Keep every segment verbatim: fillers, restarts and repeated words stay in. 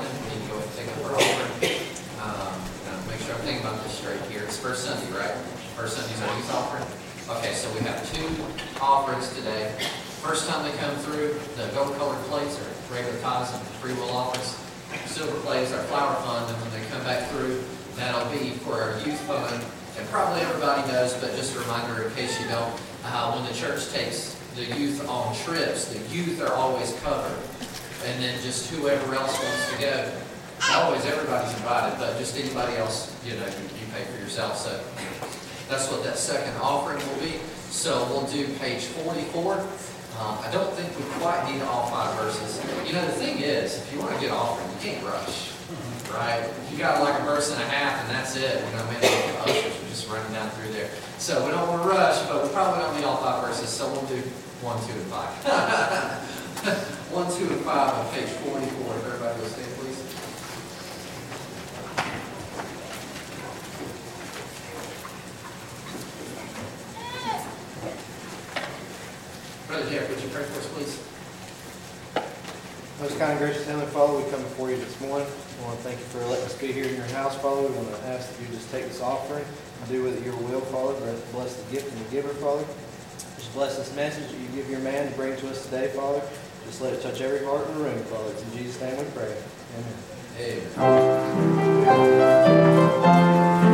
offering. We need to go ahead and take up our offering. Um, now, make sure I'm thinking about this straight here. It's first Sunday, right? First Sunday's our youth offering. Okay, so we have two offerings today. First time they come through, the gold-colored plates are regular tithes and free will offerings. Silver plates are flower fund, and when they come back through, that'll be for our youth fund. And probably everybody knows, but just a reminder in case you don't, uh, when the church takes the youth on trips, the youth are always covered. And then just whoever else wants to go, always everybody's invited, but just anybody else, you know, you, you pay for yourself. So that's what that second offering will be. So we'll do page forty-four. Um, I don't think we quite need all five verses. You know, the thing is, if you want to get offering, you can't rush, right? If you got like a verse and a half and that's it, you know, maybe the ushers are just running down through there. So we don't want to rush, but we probably don't need all five verses, so we'll do one, two, and five. one, two, and five on page forty-four. If everybody will stand, please. Brother Jeff, would you pray for us, please? Most kind and gracious Heavenly Father, we come before you this morning. We want to thank you for letting us be here in your house, Father. We want to ask that you just take this offering and do with it your will, Father. Bless the gift and the giver, Father. Just bless this message that you give your man to bring to us today, Father. Just let it touch every heart in the room, Father. It's in Jesus' name we pray. Amen. Amen.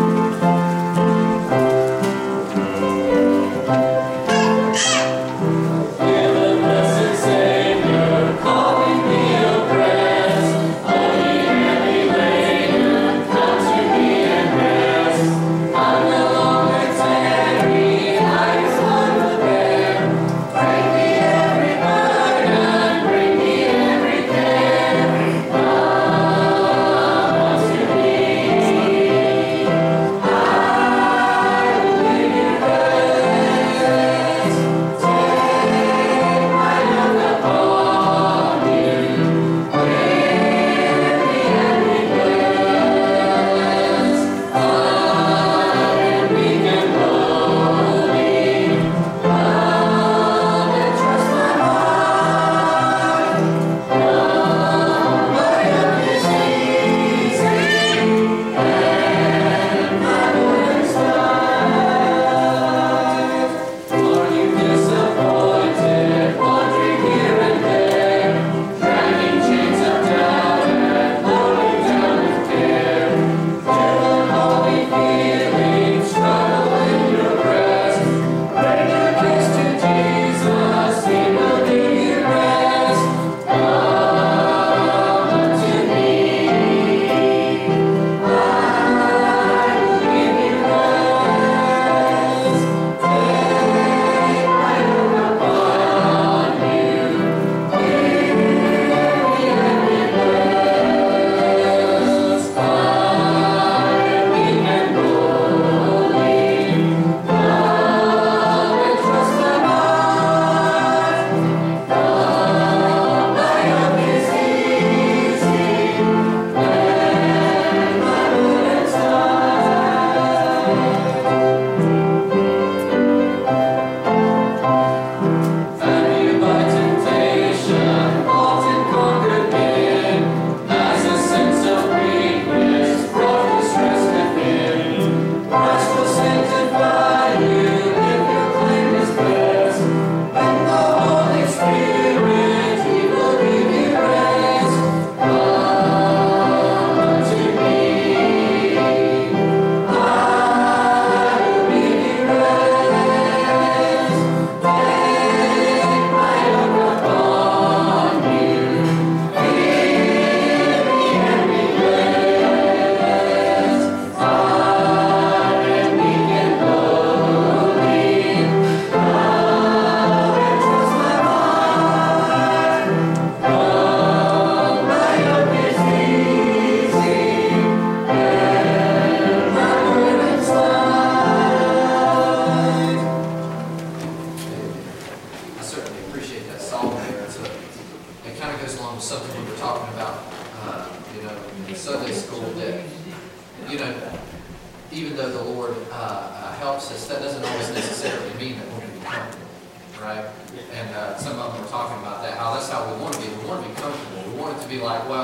even though the Lord uh, uh, helps us, that doesn't always necessarily mean that we're going to be comfortable, right? And uh, some of them were talking about that, how that's how we want to be. We want to be comfortable. We want it to be like, well,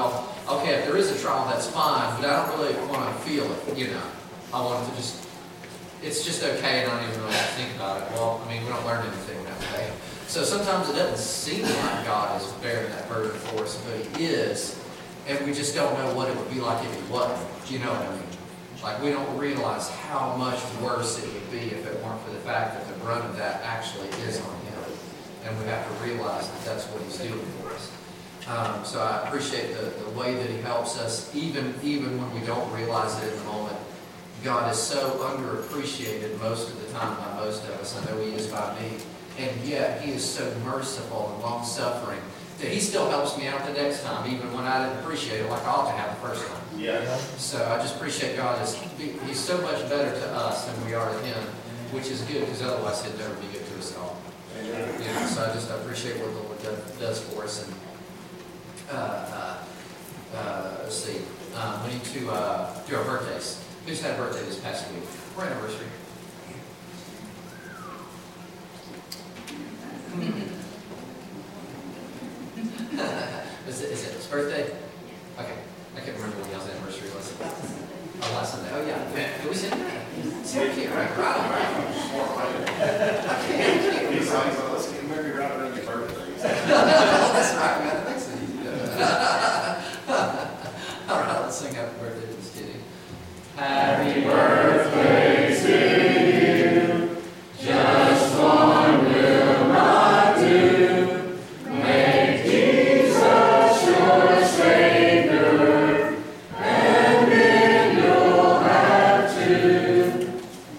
okay, if there is a trial, that's fine, but I don't really want to feel it, you know. I want it to just, it's just okay, and I don't even really think about it. Well, I mean, we don't learn anything that way. So sometimes it doesn't seem like God is bearing that burden for us, but He is, and we just don't know what it would be like if He wasn't. Do you know what I mean? Like, we don't realize how much worse it would be if it weren't for the fact that the brunt of that actually is on Him. And we have to realize that that's what He's doing for us. Um, so I appreciate the, the way that He helps us, even, even when we don't realize it in the moment. God is so underappreciated most of the time by most of us. I know He is by me. And yet, He is so merciful and long-suffering that He still helps me out the next time, even when I didn't appreciate it like I ought to have the first time. Yeah. So I just appreciate God. Is He's so much better to us than we are to Him, which is good, because otherwise He'd never be good to us at all. You know, so I just appreciate what the Lord does for us. And uh, uh, uh, let's see, um, we need to uh, do our birthdays. Who's had a birthday this past week? Or anniversary? is, it, is it his birthday? Okay. I can't remember when y'all's anniversary was. Oh, last Sunday. Oh, yeah. Did we sing that? Sarah can't right, right, right. I can't. He's like, so let's get married right around your birthday. Oh, that's right. Man. Thanks to you. All right, let's sing happy birthday to this kitty. Happy birthday to you. Just one will not do. Make Jesus your Savior, and then you'll have to.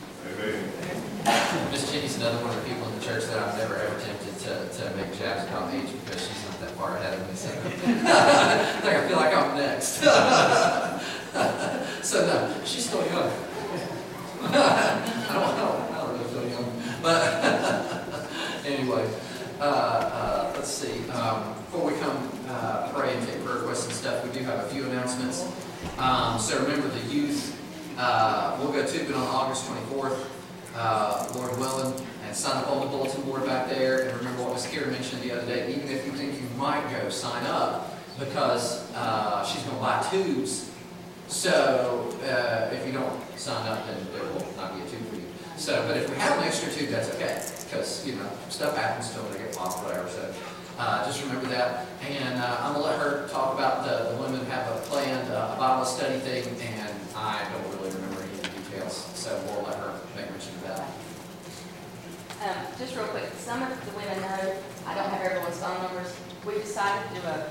Miss Jenny's another one of the people in the church that I've never ever tempted to, to make jabs about age, because she's not that far ahead of me. So like, I feel like I'm next. So no, she's still young. I don't know. I don't know if she's young. But anyway, uh, uh, let's see. Um, before we come uh, pray and take prayer requests and stuff, we do have a few announcements. Um, so remember the youth. Uh, we'll go tubing on August twenty-fourth, uh, Lord willing, and sign up on the bulletin board back there. And remember what Miss Kira mentioned the other day. Even if you think you might go, sign up, because uh, she's going to buy tubes. So uh, if you don't sign up, then there will not be a tube for you. So, but if we have an extra tube, that's okay, because you know stuff happens to them, they get popped, whatever. So uh, just remember that. And uh, I'm gonna let her talk about the, the women have a planned uh, Bible study thing, and I don't really remember any of the details, so we'll let her make mention of that. Um, just real quick, some of the women know, I don't have everyone's phone numbers. We decided to do a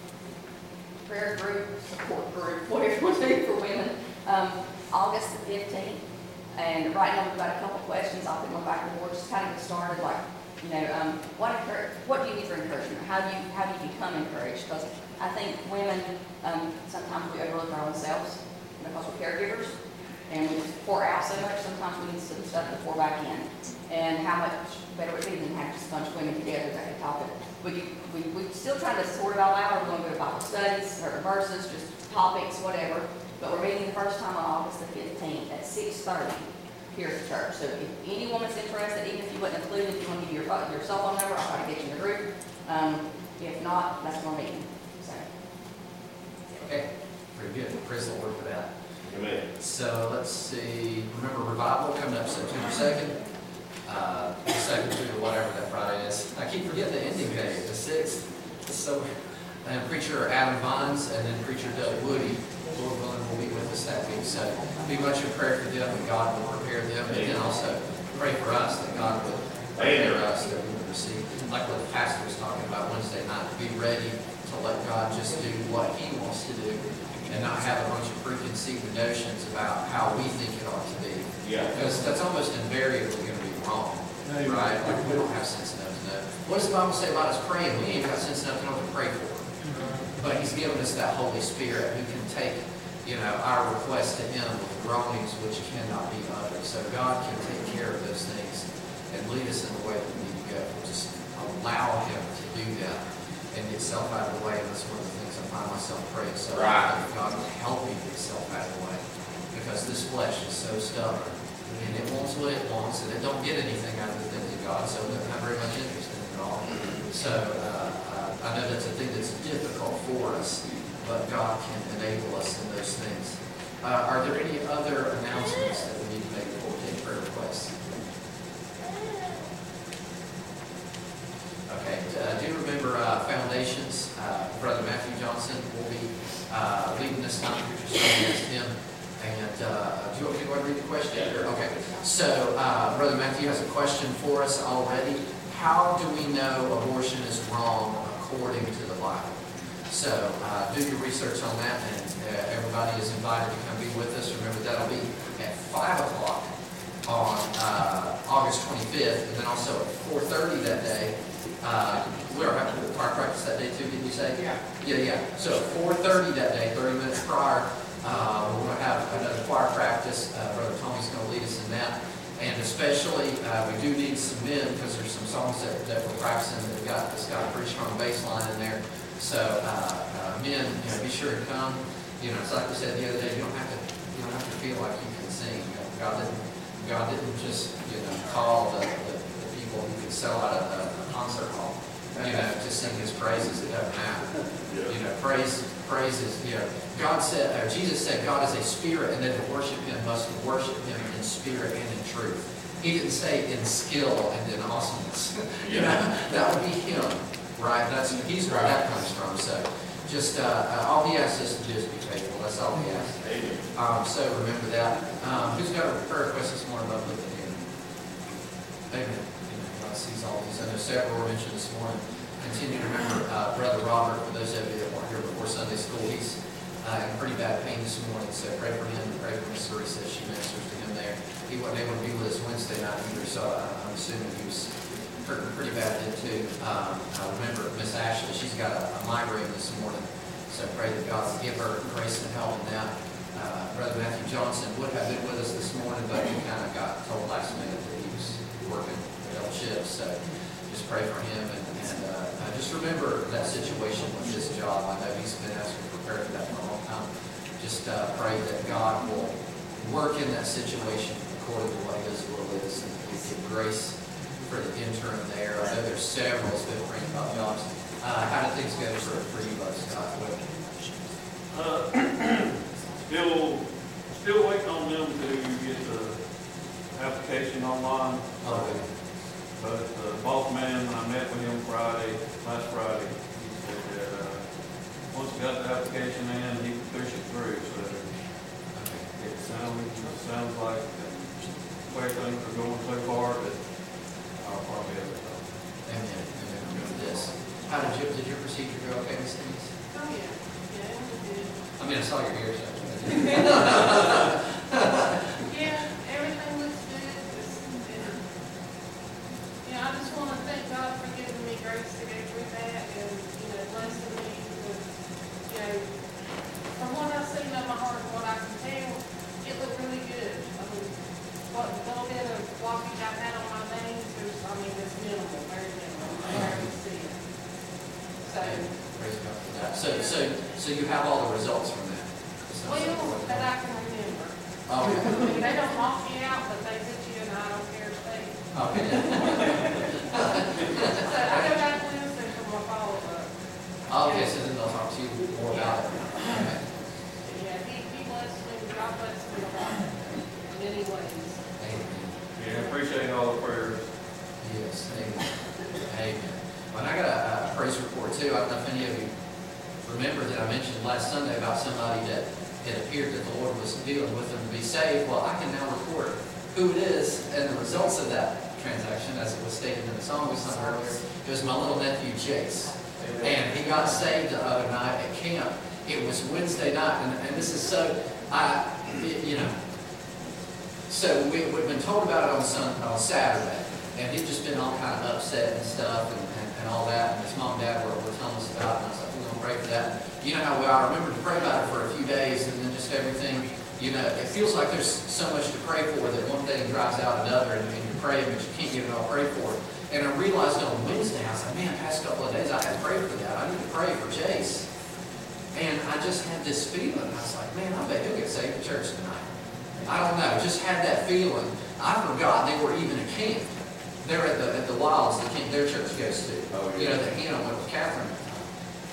prayer group, support group, whatever you want to do for women, um, August the fifteenth. And right now we've got a couple questions. I'll put them back and forth, just kind of get started, like, you know, um, what encourage, what do you need for encouragement? How do you, how do you become encouraged? Because I think women, um, sometimes we overlook our own selves because we're caregivers, and we pour out so much, sometimes we need some stuff to pour back in. And how much better would it be than have just a bunch of women together that can talk it. We, we, we're still trying to sort it all out. We're going to go to Bible studies, certain verses, just topics, whatever. But we're meeting the first time on August the fifteenth at six thirty here at the church. So if any woman's interested, even if you wasn't included, if you want to give your, your cell phone number, I'll try to get you in the group. Um, if not, that's my meeting. So. Okay, very good. Praise the Lord for that. Amen. So let's see. Remember revival coming up September second. Uh, the second through whatever that Friday is. I keep forgetting the ending day, the sixth. So, and preacher Adam Vines, and then preacher Doug Woody, Lord willing, will be with us that week. So be much in prayer for them, that God will prepare them, and then also pray for us, that God would prepare us, that we would receive. Like what the pastor was talking about Wednesday night, to be ready to let God just do what He wants to do, and not have a bunch of preconceived notions about how we think it ought to be. Yeah. Because that's almost invariably going to be wrong, right? Like, we don't have sense enough to know. What does the Bible say about us praying? We ain't got sense enough to know what to pray for. But He's given us that Holy Spirit who can take, you know, our request to Him with groanings which cannot be uttered. So God can take care of those things and lead us in the way that we need to go. Just allow Him to do that and get self out of the way. And that's one of the things I find myself praying so right. that God will help me get self out of the way. Because this flesh is so stubborn, and it wants what it wants, and it don't get anything out of the things of God, so it doesn't have very much interest in it at all. So uh, uh, I know that's a thing that's difficult for us, but God can enable us in those things. Uh, are there any other announcements that we need to make before we take prayer requests? Okay, uh, do remember uh, Foundations. Uh, Brother Matthew Johnson will be uh, leading this time. Preacher Sunday as him. And uh, do you want me to go ahead and read the question? Or- Okay. So uh, Brother Matthew has a question for us already. How do we know abortion is wrong according to the Bible? So uh, do your research on that, and uh, everybody is invited to come be with us. Remember, that'll be at five o'clock on uh, August twenty-fifth, and then also at four thirty that day. Uh, we're having a choir practice that day too, didn't you say? Yeah. Yeah, yeah. So at four thirty that day, thirty minutes prior, uh, we're going to have another choir practice. Uh, Brother Tommy's going to lead us in that. And especially, uh, we do need some men, because there's some songs that, that we're practicing that have got, that's got a pretty strong bass line in there. So, uh, uh, men, you know, be sure to come. You know, it's like we said the other day, you don't have to, you don't have to feel like you can sing. You know, God didn't, God didn't just, you know, call the, the, the people who could sell out a, a concert hall, you know, to sing His praises. It doesn't matter. You know, praise, praise is, you know, God said, uh, Jesus said, God is a spirit, and that to worship Him must worship Him in spirit and in truth. He didn't say in skill and in awesomeness. You know, that would be Him. Right, that's, he's where that comes from. So just, uh, uh, all He asks us to do is be faithful. That's all He asks. Um, so remember that. Um, who's got a prayer request this morning about looking in? Amen. Amen. God sees all these. I know several were mentioned this morning. Continue to remember uh, Brother Robert, for those of you that weren't here before Sunday school. He's uh, in pretty bad pain this morning, so pray for him and pray for Miss Teresa as she ministers to him there. He wasn't able to be with us Wednesday night either, so uh, I'm assuming he was hurting pretty bad then too. Um, I remember Miss Ashley, she's got a, a migraine this morning, so pray that God will give her grace and help in that. Uh, Brother Matthew Johnson would have been with us this morning, but he kind of got told last minute that he was working double shifts, so just pray for him. And, and uh, uh, just remember that situation with this job. I know he's been asking for prayer for that for a long time. Just uh, pray that God will work in that situation according to what His will is, and give grace for the interim there. I know there's several that's been praying about jobs. Uh, how did things go for, for you both, Scott? Uh, still, still waiting on them to get the application online. Okay. But the boss man, when I met with him Friday, last Friday, he said that, uh, once he got the application in, he could push it through. So it sounds, it sounds like the way things are going so far that I'll probably have it done. Amen. Amen. Remember this. How did you, did your procedure go okay, Miss Denise? Oh, yeah, yeah, it was good. I mean, I saw your hair, so. Yeah, everything looks good. It's, and, you know, I just want to thank God for giving me grace to go through that and, you know, blessing me with, you know, from what I've seen of my heart and what I can tell, it looked really good. I mean, what little bit of blockage I've had on my veins, there's, I mean, it's minimal, very minimal. I already see it. So, Praise God for that. So, so, so you have all the results from that? well, that I can remember. I Okay. mean, they don't lock you out, but they put you in I don't care state. Okay. So I go back to Wednesday for my follow-up. Okay, so then they'll talk to you more about it. Okay. Yeah, he, he blessed me, God blessed me a lot in many ways. Amen. Yeah, appreciate all the prayers. Yes, amen. Amen. Well, and I got a, a praise report too. I don't know if any of you remember that I mentioned last Sunday about somebody that it appeared that the Lord was dealing with them to be saved. Well, I can now report who it is and the results of that transaction, as it was stated in the song we sung earlier. It was my little nephew, Jace. And he got saved the other night at camp. It was Wednesday night, and, and this is so, I, it, you know, so we, we've been told about it on, Sun, on Saturday, and he'd just been all kind of upset and stuff, and, and, and all that, and his mom and dad were, were telling us about it, and I was like, we're going to pray for that. You know how we are. I remember to pray about it for a few days, and then just everything, you know, it feels like there's so much to pray for that one thing drives out another, and, and you're praying, but you can't get it all prayed for. And I realized on Wednesday, I was like, man, past couple of days, I had to pray for that. I need to pray for Jace. And I just had this feeling. I was like, man, I bet he'll get saved at church tonight. I don't know, just had that feeling. I forgot they were even a camp. They're at the at the Wilds, the camp their church goes to. Oh, yeah. You know, the Hannah went with Catherine at the time.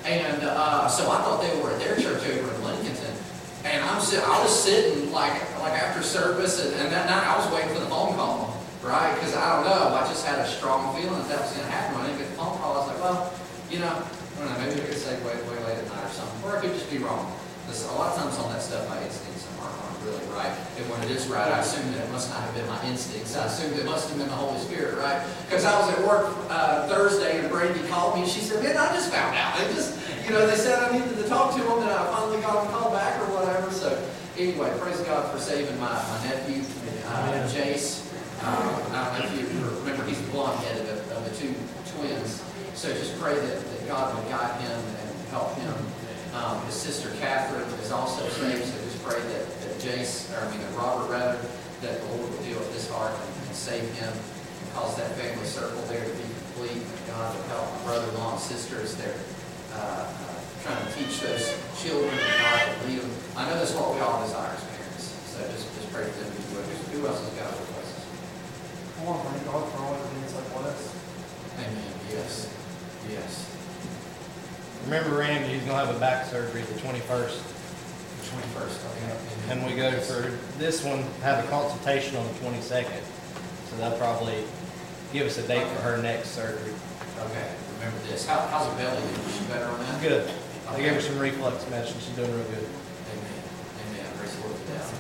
And, uh, so I thought they were at their church over in Lincolnton. And I'm sit, I was sitting like, like after service, and, and that night I was waiting for the phone call, right? Because I don't know, I just had a strong feeling that that was going to happen. When I didn't get the phone call, I was like, well, you know, I don't know, maybe I could say way, way late at night or something, or I could just be wrong. Because a lot of times on that stuff, my instincts aren't, aren't really right. And when it is right, I assume that it must not have been my instincts. I assumed it must have been the Holy Spirit, right? Because I was at work uh, Thursday, and Brady called me, and she said, man, I just found out. They just, you know, they said I needed to talk to them, and I finally got them called back or whatever. So anyway, praise God for saving my, my nephew, uh, Jace. Uh, I don't know if you remember, he's the blonde-headed of, of the two twins. So just pray that, that God would guide him and help him. Um, his sister Catherine is also saved, so just pray that, that Jace, or I mean that Robert rather, that the Lord will deal with his heart and, and save him and cause that family circle there to be complete. And God will help my brother-in-law and sister as they're uh, uh, trying to teach those children and God will lead them. I know that's what we all desire as parents. So just, just pray for them to do it. Who else has got requests? I want to thank God for all the things like us. Amen. Yes. Yes. Remember, Randy, he's gonna have a back surgery the twenty-first. The twenty-first, okay. And we go for this one, have a consultation on the twenty-second. So they'll probably give us a date for her next surgery. Okay, remember this. How, how's her belly doing? Is she better on that? Good. I gave her some reflux medicine. She's doing real good. Amen. Amen. Praise the Lord for that.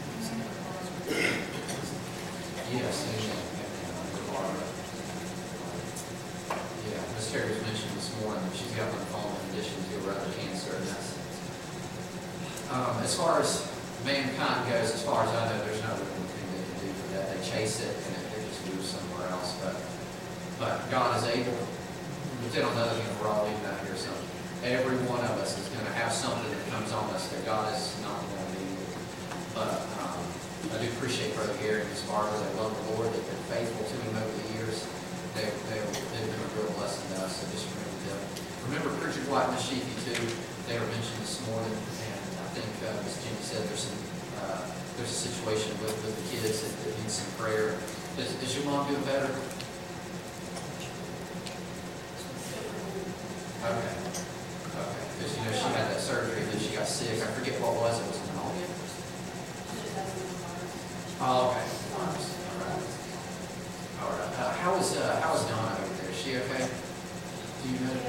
Yes, amen. Amen. Barbara. Yeah, Miss Terry was mentioned this morning that she's got lymphoma in addition to her other cancer, and that's, um, as far as mankind goes, as far as I know, there's not really anything they can do for that. They chase it and it, it just moves somewhere else, but, but God is able. But then on the other hand, we're all leaving out here something. Every one of us is going to have something that comes on us that God is not going to be with. But, um, I do appreciate Brother Gary and Miss Barbara. They love the Lord. They've been faithful to Him over the years. They, they, they've been a real blessing to us, so just remember them. Remember Preacher Dwight and Miss Sheepy, too. They were mentioned this morning, and I think uh, Miss Jenny said there's some, uh, there's a situation with, with the kids that, that needs some prayer. Is, is your mom doing better? Okay. Okay. Because, you know, she had that surgery, and then she got sick. I forget what it was. It was pneumonia? Oh, okay. All right. All right. Uh, how is, uh, how is Donna over there? Is she okay? Do you know?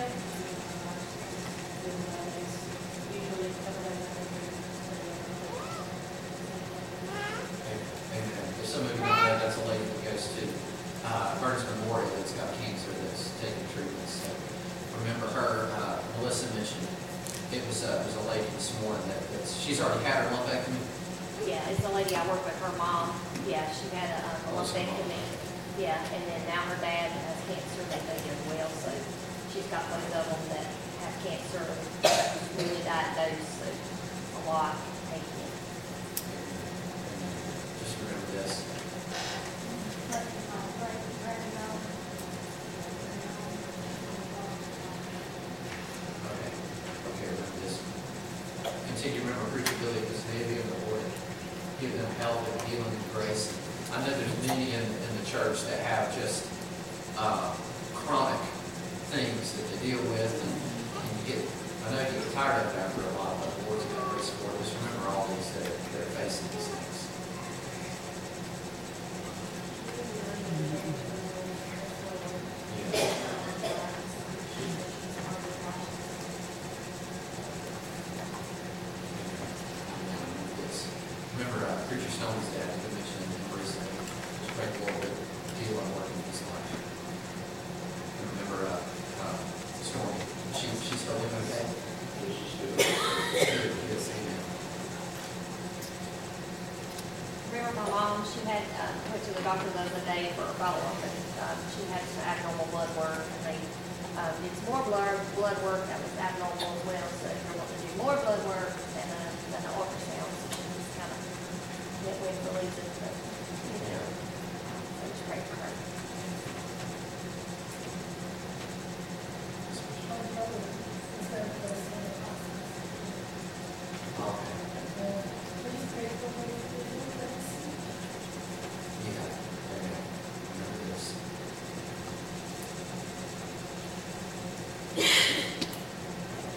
Amen. If some of you know that, that's a lady that goes to uh, Burns Memorial that's got cancer that's taking treatments. So remember her, uh, Melissa mentioned, it was, uh, it was a lady this morning that, that's, she's already had her lumpectomy. Yeah, it's the lady I work with, her mom. Yeah, she had a um, lumpectomy. Yeah, and then now her dad has cancer that they as well, so she's got both of them that have cancer, really diagnosed, so a lot taking it. Just remember this. Okay. Okay, remember this. Continue to remember Preacher Billy because they be in the Lord. Give them health and healing and grace. I know there's many in, in the church that have just uh, chronic things that they deal with, and, and you get, I know you get tired of it after a while, but the Lord's got grace for it. Just remember all these that are, that are facing these things. Yeah. Remember, uh, Preacher Stone's dad, you mentioned him recently. Just pray the Lord would deal and work in his life. And remember, uh, uh, Stormy, she, she's still living okay? Good, yes, amen. Remember my mom, she had, uh, went to the doctor the other day for a follow-up, and um, she had some abnormal blood work, and they um, did some more blood, blood work that was abnormal as well, so they want to do more blood work than, a, than an ultrasound, so she just kind of went with the leads it, but, you know, so just pray for her. Okay. Yeah, amen. Remember this.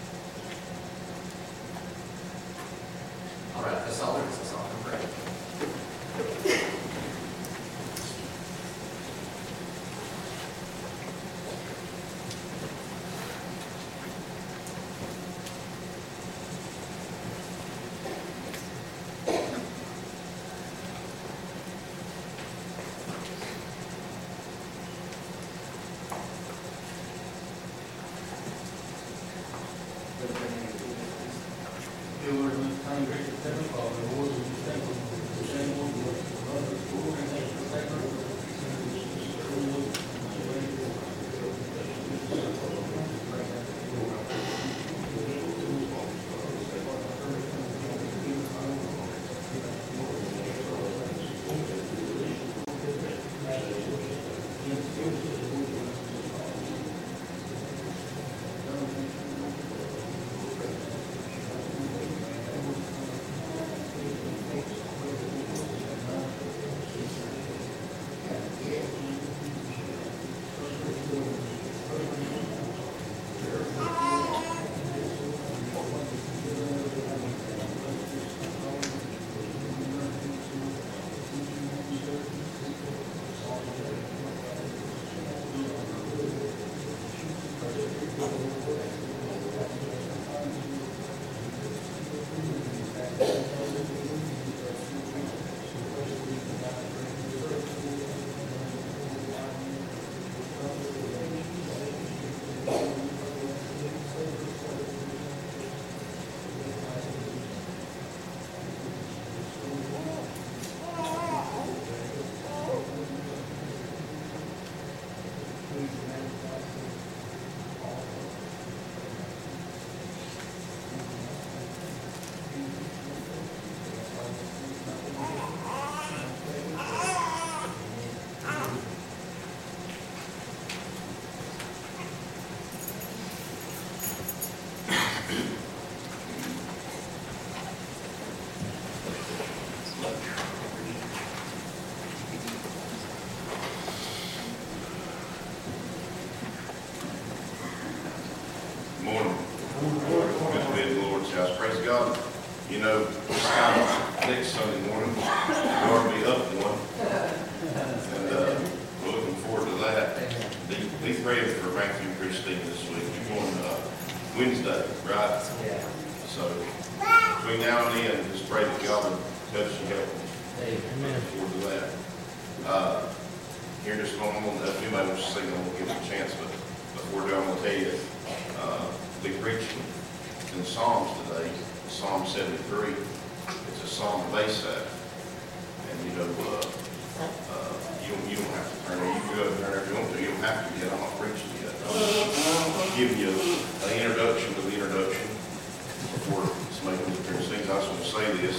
know, it's kind of next Sunday morning, we'll already be up one. And, uh, we're looking forward to that. Be, be praying for Matthew and Christine this week. You're going, uh, Wednesday, right? Yeah. So, between now and then, just pray that God will touch and help them. Looking forward to that. Uh, here just one moment, if anybody wants to sing, I'm gonna give them a chance, but before I do, I'm gonna tell you, uh, we preached in Psalms today, Psalm seventy-three. It's a psalm of Asaph. And you know, uh, uh, you don't, you don't have to turn there. You can go up there if you want to. You don't have to yet. I'm not preaching yet. I'll give you an introduction to the introduction before somebody comes up here and sings. I just want to say this,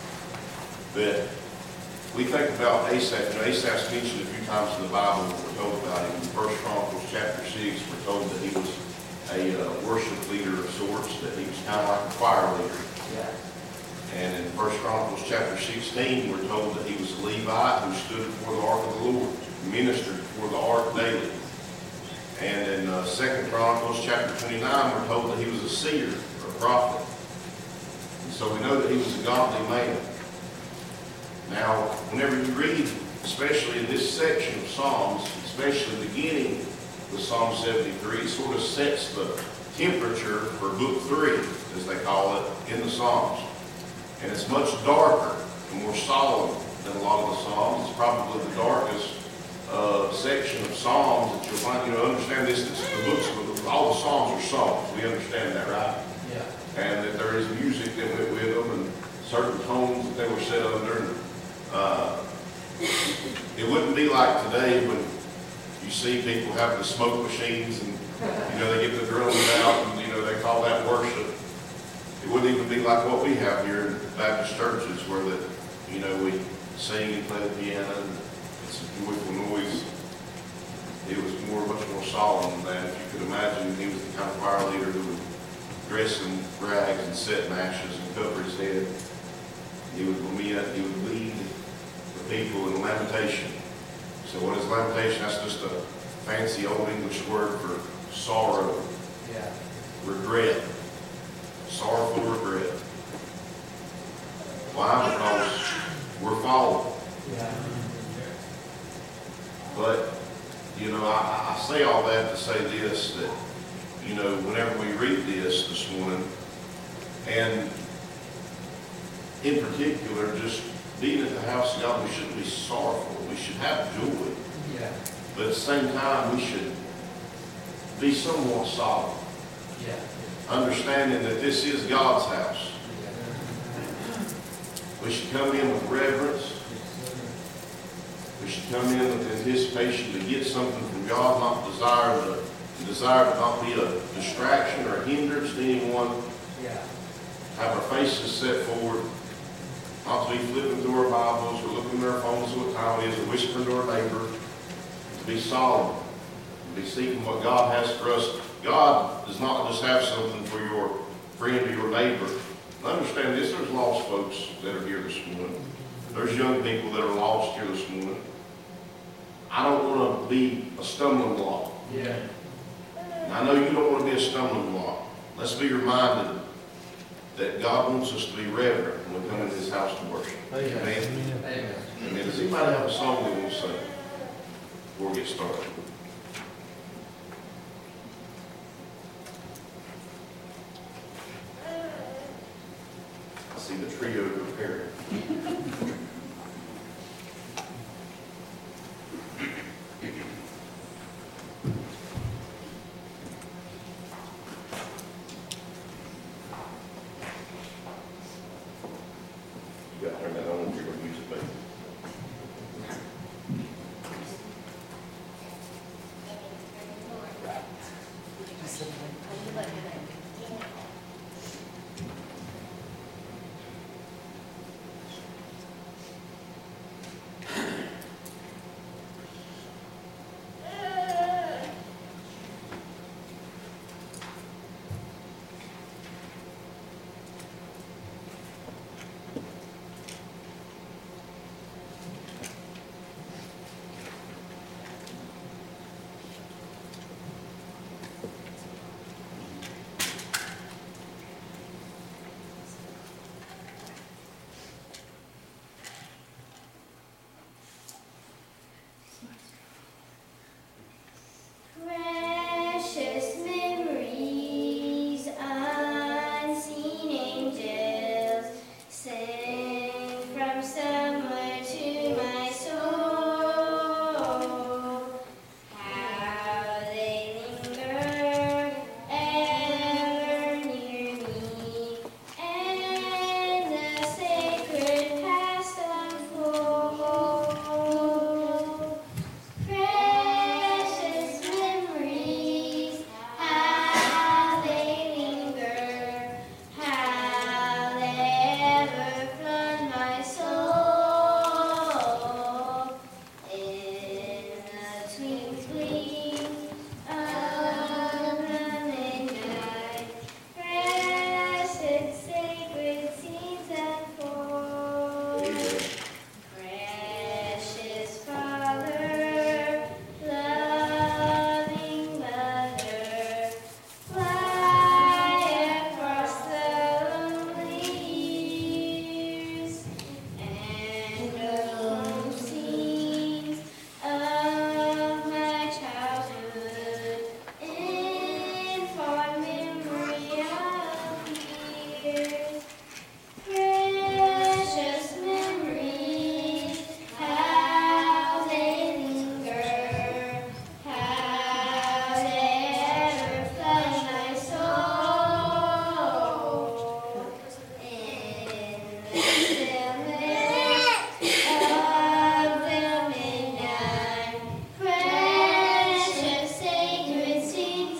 that we think about Asaph. You know, Asaph's mentioned a few times in the Bible. We're told about him. In First Chronicles chapter six, we're told that he was a uh, worship leader of sorts, that he was kind of like a choir leader. Yeah. And in First Chronicles chapter sixteen, we're told that he was a Levite who stood before the ark of the Lord, ministered before the ark daily. And in uh, Second Chronicles chapter twenty-nine, we're told that he was a seer or a prophet. And so we know that he was a godly man. Now, whenever you read, especially in this section of Psalms, especially beginning with Psalm seventy-three, it sort of sets the temperature for book three, as they call it, in the Psalms. And it's much darker and more solemn than a lot of the Psalms. It's probably the darkest uh, section of Psalms that you'll find. You know, understand this, it's the books, of, all the Psalms are songs. We understand that, right? Yeah. And that there is music that went with them and certain tones that they were set under. And, uh, it wouldn't be like today when you see people having the smoke machines and, you know, they get the drums out and, you know, they call that worship. It wouldn't even be like what we have here in Baptist churches where that, you know, we sing and play the piano and it's a joyful noise. It was more, much more solemn than that. If you could imagine, he was the kind of choir leader who would dress in rags and sit in ashes and cover his head. He would lament, he would lead the people in lamentation. So what is lamentation? That's just a fancy old English word for sorrow, Yeah. regret, sorrowful regret. Why? Because we're fallen. Yeah. But, you know, I, I say all that to say this, that, you know, whenever we read this this morning, and in particular, just being at the house of God, we shouldn't be sorrowful. We should have joy. Yeah. But at the same time, we should be somewhat solemn, Yeah. understanding that this is God's house. We should come in with reverence. We should come in with anticipation to get something from God, not desire to, to desire to not be a distraction or a hindrance to anyone. Yeah. Have our faces set forward, not to be flipping through our Bibles or looking at our phones at what time it is or whispering to our neighbor. To be solemn, to be seeking what God has for us. God does not just have something for your friend or your neighbor. Understand this, there's lost folks that are here this morning. There's young people that are lost here this morning. I don't want to be a stumbling block. Yeah. And I know you don't want to be a stumbling block. Let's be reminded that God wants us to be reverent when we come into His house to worship. Amen. Amen. Amen. Amen. Does anybody have a song they want to sing before we get started? I see the trio prepared. You got to turn that on if you're going to use it, baby. somewhere to my soul. How they linger ever near me, and the sacred past unfold. Precious memories, how they linger, how they ever flood my soul. In the twinkling of the midnight, precious sacred scenes unfold. Precious Father, loving Mother, fly across the lonely years, and home scenes of my childhood, in fond memory of years. Precious memories, how they linger, how they ever flood my soul. In the stillness of the midnight, precious sacred scenes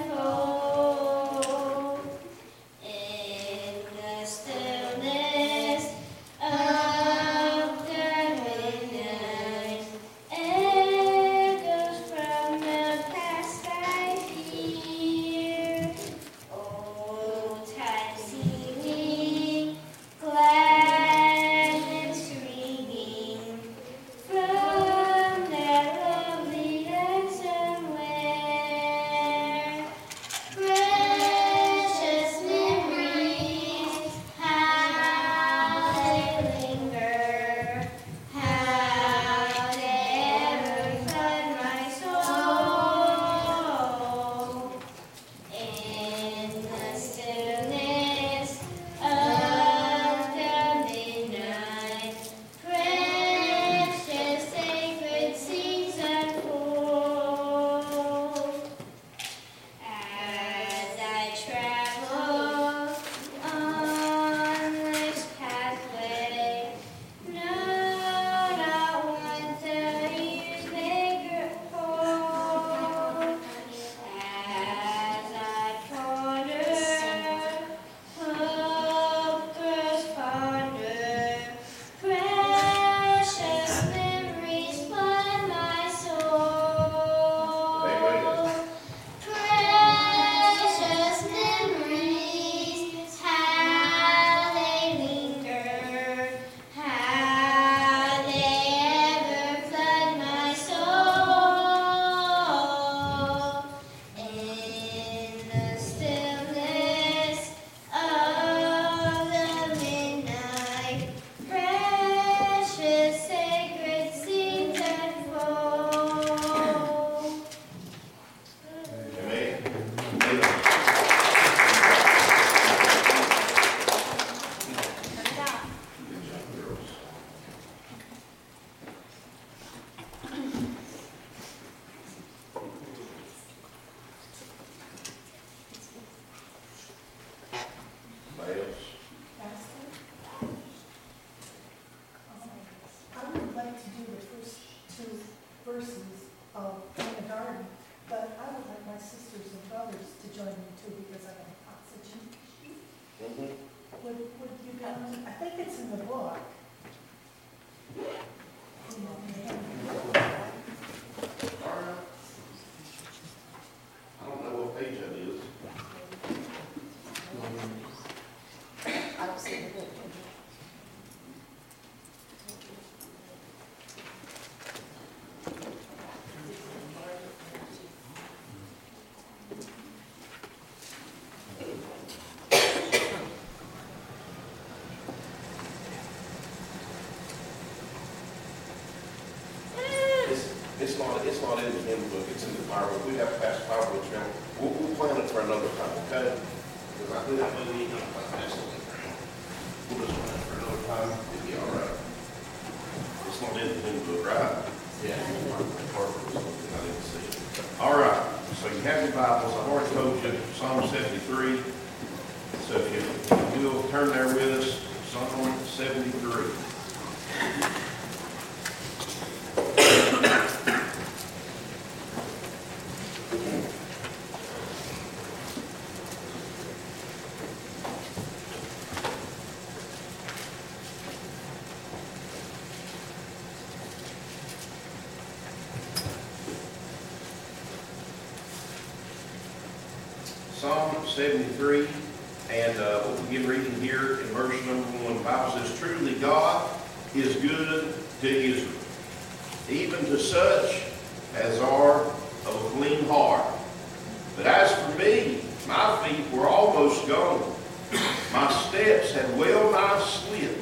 unfold. In the stillness of the midnight, echoes from the past I hear. Old time singing, gladness ringing from that lovely land somewhere. Precious memories, how they linger, how they ever flood my soul. In the stillness of the midnight, precious sacred scenes unfold. As I travel on this pathway, no, not one the years may hold. As I ponder, hope grows fonder, precious memories flood my soul. Precious memories, how they linger, how they ever flood my soul. In the stillness of the midnight, precious sacred scenes unfold. Amen. Good job, girls. Anybody else? I would like to do the first two verses of In the Garden, but I would like my sisters and brothers to join me too because I have oxygen issues. Mm-hmm. Would, would you guys, I think it's in the book. I don't know what page that is. I don't see the book. It's, it's not, it's not in the handbook, it's in the power book. We have to pass the power book around. We'll, we'll plan it for another time, okay? Because I think I really need to pass it. We'll just plan it for another time, it'll be all right. book, right? Yeah. I didn't see it. All right, so you have your Bibles, I've already told you, Psalm seventy-three. So if you will turn there with us, Psalm seventy-three. Psalm seventy-three, and uh, we'll begin reading here in verse number one. The Bible says, "Truly God is good to Israel, even to such as are of a clean heart. But as for me, my feet were almost gone. My steps had well nigh slipped.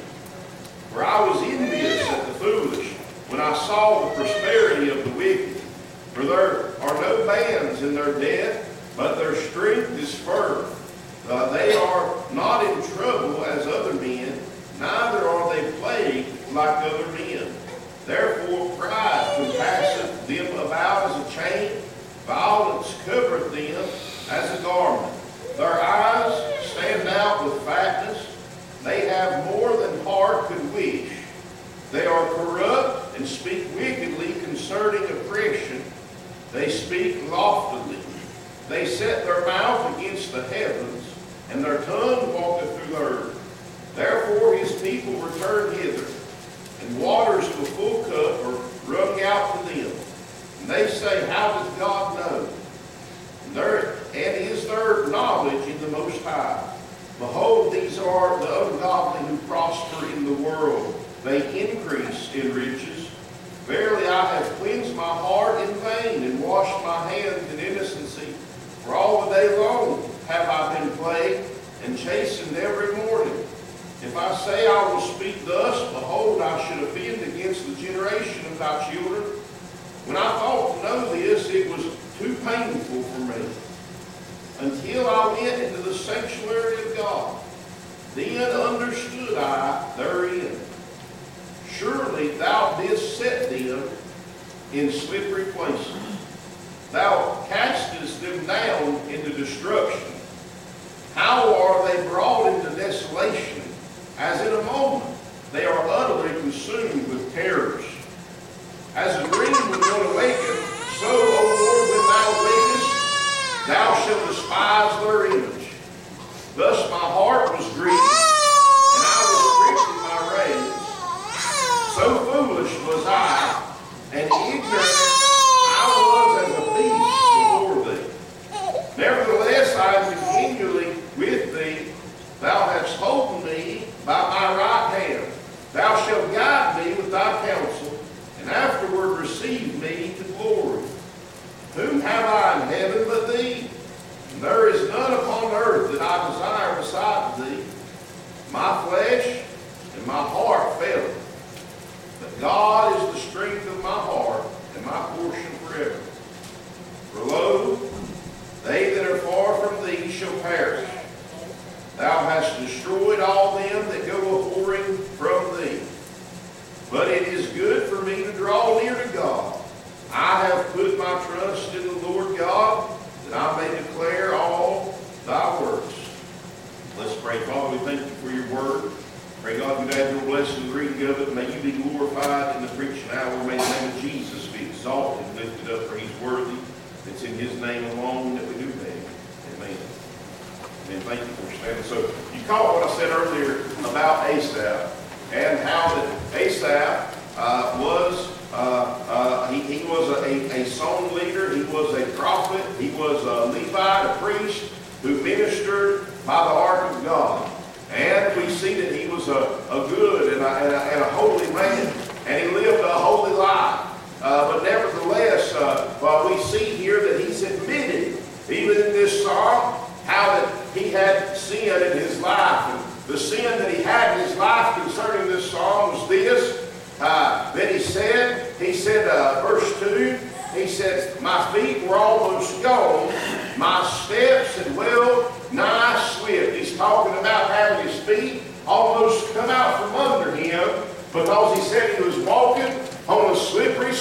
For I was envious at the foolish when I saw the prosperity of the wicked. For there are no bands in their death, but their strength is firm. Uh, they are not in trouble as other men, neither are they plagued like other men. Therefore pride compasseth them about as a chain, violence covereth them as a garment. Their eyes stand out with fatness, they have more than heart could wish. They are corrupt and speak wickedly concerning oppression. They speak loftily. They set their mouth against the heavens, and their tongue walketh through the earth. Therefore his people return hither, and waters to a full cup are wrung out to them. And they say, How doth God know? And, there, and is there knowledge in the Most High? Behold, these are the ungodly who prosper in the world. They increase in riches. Verily I have cleansed my heart in vain, and washed my hands in innocency. For all the day long have I been plagued, and chastened every morning. If I say I will speak thus, behold, I should offend against the generation of thy children. When I thought to know this, it was too painful for me, until I went into the sanctuary of God. Then understood I therein. Surely thou didst set them in slippery places. Thou castest them down into destruction. How are they brought into desolation? As in a moment they are utterly consumed with terrors. As a dream when one awaketh, so, O Lord, when thou wakest, thou shalt despise their image. Thus my heart was grieved, and I was pricked in my rage. So foolish was I, and ignorant I was as a beast before thee. Nevertheless, I am continually with thee. Thou hast holden me by my right hand. Thou shalt guide me with thy counsel, and afterward receive me to glory. Whom have I in heaven but thee? And there is none upon earth that I desire beside thee. My flesh and my heart faileth, but God is the strength of my heart and my portion forever. For lo, they that are far from thee shall perish. Thou hast destroyed all them that go a-whoring from thee. But it is good for me to draw near to God. I have put my trust in the Lord God, that I may declare all thy works. Let's pray. Father, we thank you for your word. Pray God, we add your blessing in the reading of it. May you be glorified in the preaching hour. May the name of Jesus be exalted and lifted up, for he's worthy. It's in his name alone that we do beg. Amen. Amen. Thank you for standing. So you caught what I said earlier about Asaph, and how that Asaph uh, was uh, uh, he, he was a, a song leader, he was a prophet, he was a Levite, a priest who ministered by the ark of God. And we see that he was a, a good and a, and, a, and a holy man, and he lived a holy life. Uh, but nevertheless, uh, well, we see here that he's admitted, even in this psalm, how that he had sin in his life. And the sin that he had in his life concerning this psalm was this, uh, that he said, he said, uh, verse two, he said, my feet were almost gone, my steps had well nigh slipped. He's talking about having his feet almost come out from under him, because he said he was walking on a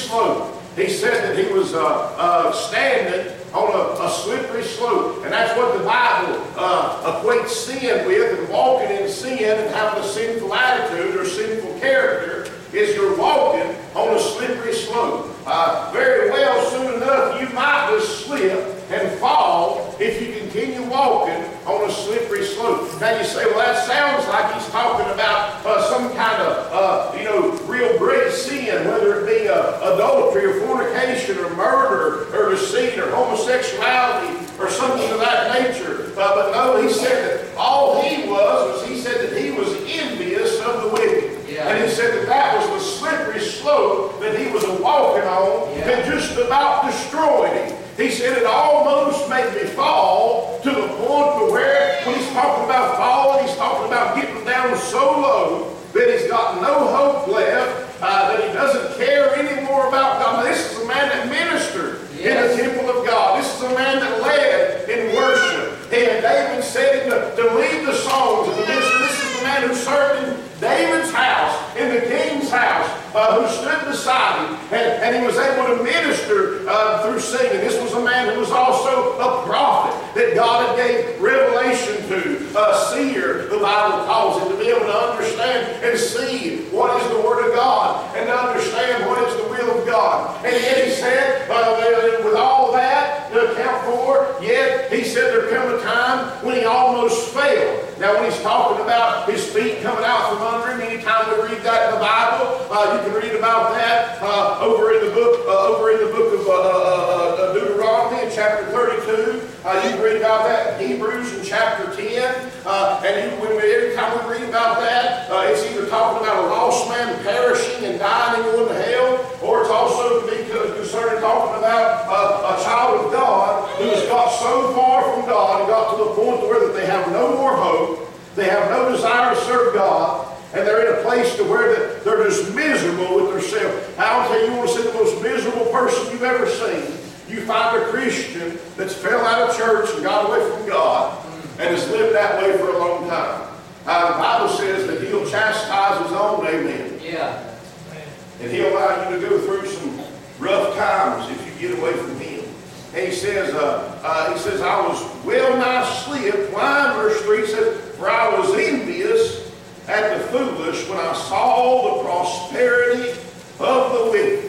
slope. He said that he was uh, uh, standing on a, a slippery slope. And that's what the Bible uh, equates sin with, and walking in sin and having a sinful attitude or sinful character is you're walking on a slippery slope. Uh, very well, soon enough, you might just slip and fall if you continue walking on a slippery slope. Now you say, well, that sounds like he's talking about uh, some kind of, uh, you know, real great sin, whether it be uh, adultery or fornication or murder or deceit or homosexuality or something of that nature. Uh, but no, he said that all he was, was he said that he was envious of the wicked. Yeah. And he said that that was the slippery slope that he was walking on yeah. and just about destroyed him. He said it almost made me fall to the point to where when he's talking about falling, he's talking about getting down so low that he's got no hope left, uh, that he doesn't care anymore about God. Now, this is a man that ministered yes. in the temple of God. This is a man that led in worship. And David said him to, to lead the songs and to minister. This is the man who served in David's house, in the king's house, uh, who stood beside him, and, and he was able to minister uh, through singing. This was a man who was also a prophet that God had gave revelation to, a seer, the Bible calls him, to be able to understand and see what is the Word of God, and to understand what is the will of God. And yet he said, uh, with all that to account for, yet he said there come a time when he almost failed. Now when he's talking about his feet coming out from under him, anytime we read that in the Bible, uh, you can read about that uh, over in the book, uh, over in the book of uh, uh, uh, Deuteronomy in chapter thirty-two. Uh, you can read about that in Hebrews in chapter ten. Uh, and you, when we, every time we read about that, uh, it's either talking about a lost man perishing and dying and going to hell, or it's also to be concerned talking about uh, a child of God who has got so far from God and got to the point where that they have no more hope, they have no desire to serve God, and they're in a place to where that they're just miserable with themselves. I'll tell you, you want to see the most miserable person you've ever seen. You find a Christian that's fell out of church and got away from God and has lived that way for a long time. Uh, the Bible says that he'll chastise his own, amen. Yeah. And he'll allow you to go through some rough times if you get away from him. And he says, uh, uh, he says, I was well nigh slipped. Why? Verse three says, for I was envious at the foolish when I saw the prosperity of the wicked.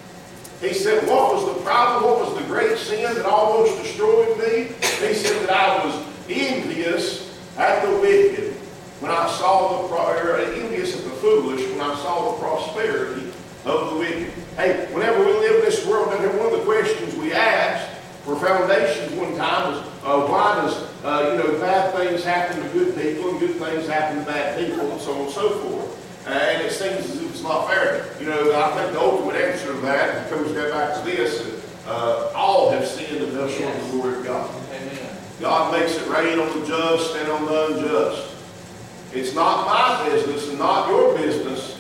He said, what was the problem? What was the great sin that almost destroyed me? He said that I was envious at the wicked when I saw the, or envious at the foolish when I saw the prosperity of the wicked. Hey, whenever we live in this world, one of the questions we asked for foundations one time was, uh, why does uh, you know bad things happen to good people and good things happen to bad people, and so on and so forth. Uh, and it seems as if it's not fair. You know, I think the ultimate answer to that comes back to this: that uh, all have sinned and fell short of the glory of God. Amen. God makes it rain on the just and on the unjust. It's not my business and not your business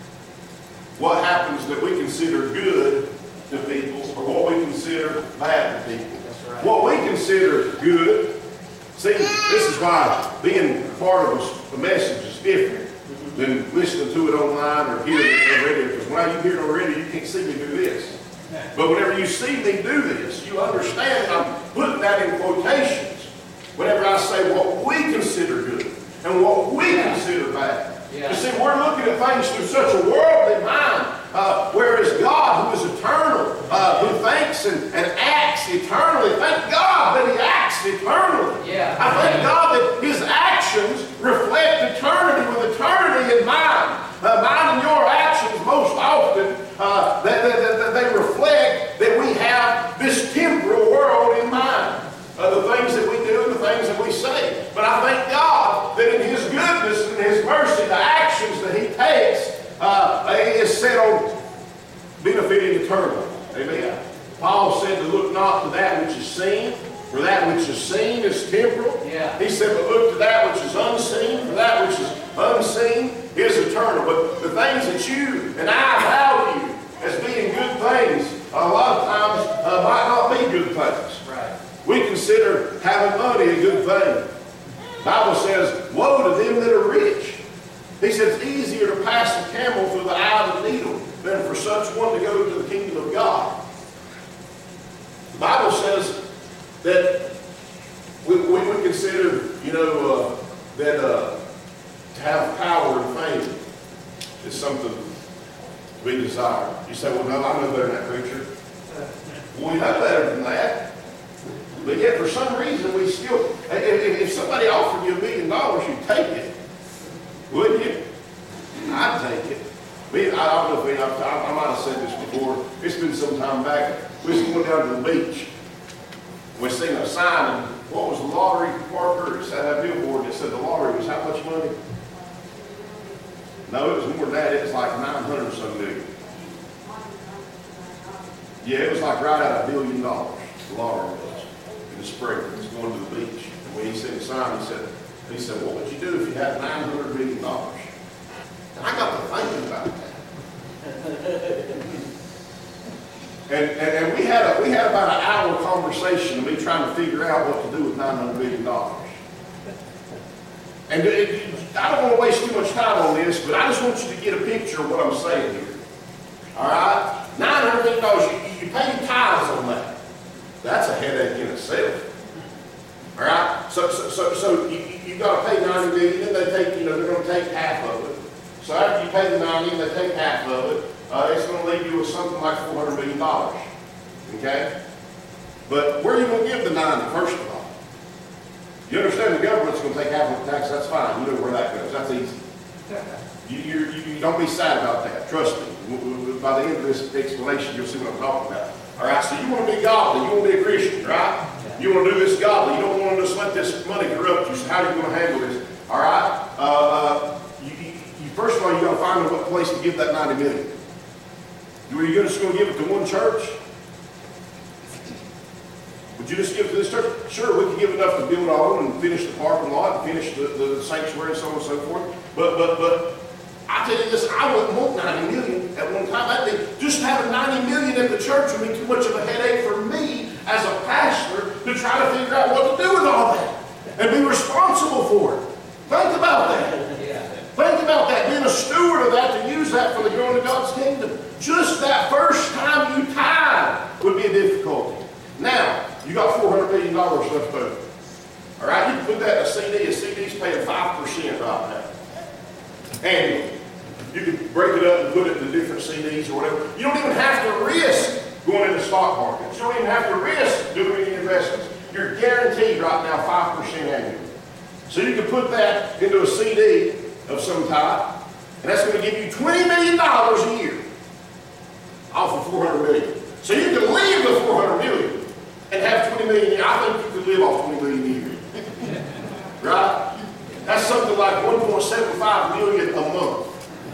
what happens that we consider good to people or what we consider bad to people. That's right. What we consider good, see, this is why being part of a message is different than listening to it online or hearing it on the radio. Because when you hear it on the radio, you can't see me do this. But whenever you see me do this, you understand I'm putting that in quotations. Whenever I say what we consider good and what we yeah. consider bad. Yeah. You see, we're looking at things through such a worldly mind, uh, whereas God, who is eternal, uh, who thinks and, and acts eternally, thank God that He acts eternally. Yeah. I thank God that His actions reflect eternity with eternity in mind. Uh, mine and your actions most often, uh, that, that, that, that they reflect that we have this temporal world in mind. Uh, the things that we do and the things that we say. But I thank God that in His goodness and His mercy, the actions that He takes uh, is set on benefiting eternal. Amen. Paul said to look not to that which is seen, for that which is seen is temporal. Yeah. He said, but look to that which is unseen, for that which is unseen is eternal. But the things that you and I value as being good things, a lot of times uh, might not be good things. Right. We consider having money a good thing. The Bible says, woe to them that are rich. He says it's easier to pass a camel through the eye of the needle than for such one to go to the kingdom of God. The Bible says that we, we would consider, you know, uh, that uh, to have power and fame is something to be desired. You say, well, no, I know better than that, preacher. Well, we know better than that. But yet, for some reason, we still, if, if somebody offered you a million dollars, you'd take it. Wouldn't you? I'd take it. Me, I don't know if we, I, I might have said this before. It's been some time back. We was going down to the beach. We seen a sign, and what was the lottery, Parker? It said a billboard that said the lottery was how much money? No, it was more than that. It was like nine hundred or so million. Yeah, it was like right at a billion dollars. The lottery was in the spring. It was going to the beach. And when he seen the sign, he said, he said, what would you do if you had nine hundred million dollars? And I got to thinking about that. And, and, and we had a, we had about an hour conversation of me trying to figure out what to do with nine hundred million dollars. And it, it, I don't want to waste too much time on this, but I just want you to get a picture of what I'm saying here. All right? nine hundred million dollars, you, you pay tithes on that. That's a headache in itself. All right? So, so, so, so you, you got to pay ninety million dollars, then they take, you know, they're going to take half of it. So after you pay the ninety, they take half of it. Uh, it's going to leave you with something like four hundred million dollars. Okay? But where are you going to give the ninety, first of all? You understand the government's going to take half of the tax, that's fine. You know where that goes. That's easy. You, you, you, you don't be sad about that. Trust me. By the end of this explanation, you'll see what I'm talking about. All right? So you want to be godly. You want to be a Christian, right? You want to do this godly. You don't want to just let this money corrupt you. So how are you going to handle this? All right? Uh, uh, you, you, you, first of all, you got to find a place to give that ninety million dollars. Are you just going to give it to one church? Would you just give it to this church? Sure, we can give enough to build our own and finish the parking lot and finish the, the sanctuary and so on and so forth. But, but, but, I tell you this, I wouldn't want ninety million at one time. I'd be, just having ninety million at the church would be too much of a headache for me as a pastor to try to figure out what to do with all that and be responsible for it. Think about that. Think about that, being a steward of that, to use that for the growing of God's kingdom. Just that first time you tithe would be a difficulty. Now, you got four hundred million dollars left over. All right, you can put that in a C D. A C D's paying five percent right now, annually. You can break it up and put it into different C Ds or whatever. You don't even have to risk going into the stock market. You don't even have to risk doing any investments. You're guaranteed right now five percent annually. So you can put that into a C D of some type, and that's going to give you twenty million dollars a year off of four hundred million dollars. So you can leave the four hundred million dollars and have twenty million dollars a year. I think you could live off twenty million dollars a year. Right? That's something like one point seven five million dollars a month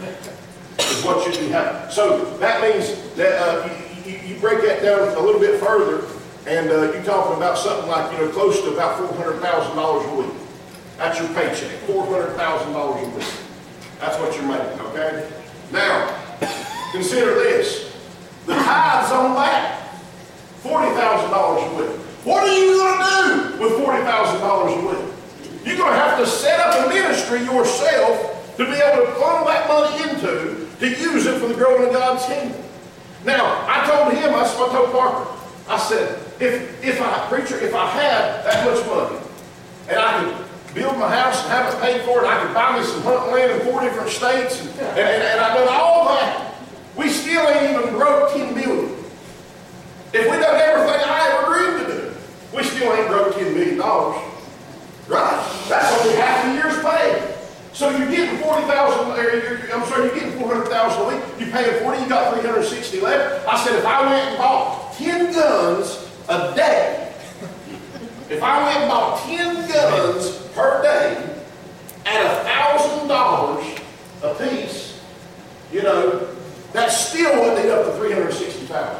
is what you can have. So that means that uh, you, you, you break that down a little bit further, and uh, you're talking about something like, you know, close to about four hundred thousand dollars a week. That's your paycheck, four hundred thousand dollars a week. That's what you're making, okay? Now, consider this. The tithes on that, forty thousand dollars a week. What are you going to do with forty thousand dollars a week? You're going to have to set up a ministry yourself to be able to funnel that money into, to use it for the growing of God's kingdom. Now, I told him, I told Parker, I said, if, if I, preacher, if I had that much money, and I could build my house and have it paid for, and I could buy me some hunting land in four different states, and, and, and, and I've done all that, we still ain't even broke ten million. If we done everything I ever dreamed to do, we still ain't broke ten million dollars. Right? That's only half a year's pay. So you're getting forty thousand, I'm sorry, you're getting four hundred thousand a week, you're paying forty, you got three hundred sixty left. I said, if I went and bought ten guns a day, if I went and bought ten guns per day at a thousand dollars a piece, you know, that still wouldn't eat up to three hundred sixty thousand.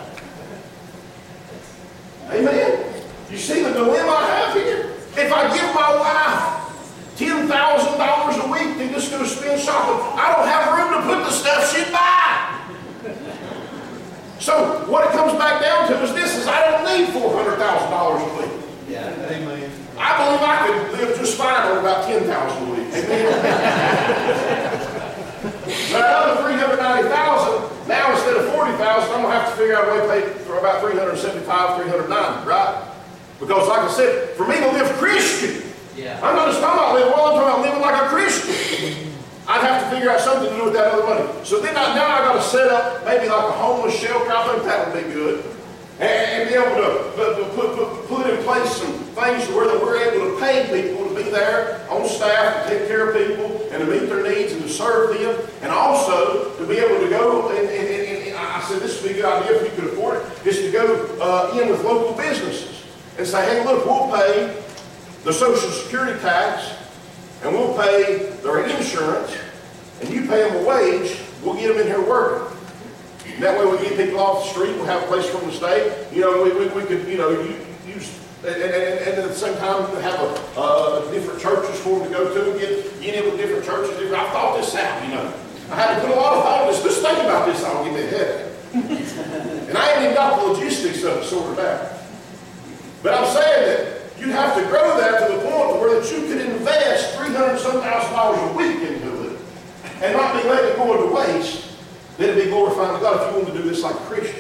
Amen? You see the dilemma I have here? If I give my wife ten thousand dollars a week to just go spend shopping, I don't have room to put the stuff she'd buy. So what it comes back down to is this, is I don't need four hundred thousand dollars a week. Yeah, amen. I believe I could live just fine on about ten thousand dollars a week. Amen? That other three hundred ninety thousand dollars, Now, instead of forty thousand, I'm gonna have to figure out a way to pay for about three hundred seventy-five, three hundred ninety, right? Because like I said, for me to live Christian, Yeah. I'm not just talking about living well, I'm talking about living like a Christian. I'd have to figure out something to do with that other money. So then I, now I got to set up maybe like a homeless shelter. I think that would be good. And, and be able to, to put, put, put in place some things where that we're able to pay people to be there on staff, to take care of people, and to meet their needs and to serve them. And also to be able to go, and, and, and, and I said this would be a good idea if you could afford it, is to go uh, in with local businesses and say, hey, look, we'll pay the Social Security tax, and we'll pay their insurance, and you pay them a wage, we'll get them in here working. And that way we get people off the street, we'll have a place for them to stay. You know, we, we, we could, you know, use, and, and, and at the same time have a, uh, different churches for them to go to, and get, get in with different churches. Different, I thought this out, you know. I had to put a lot of thought into this. Just think about this, I'll give me a headache. And I ain't even got the logistics of it sorted out. But I'm saying that you'd have to grow that to the point where that you could invest three hundred some thousand dollars a week into it and not be letting it go to waste. Then it'd be glorifying to God if you wanted to do this like a Christian.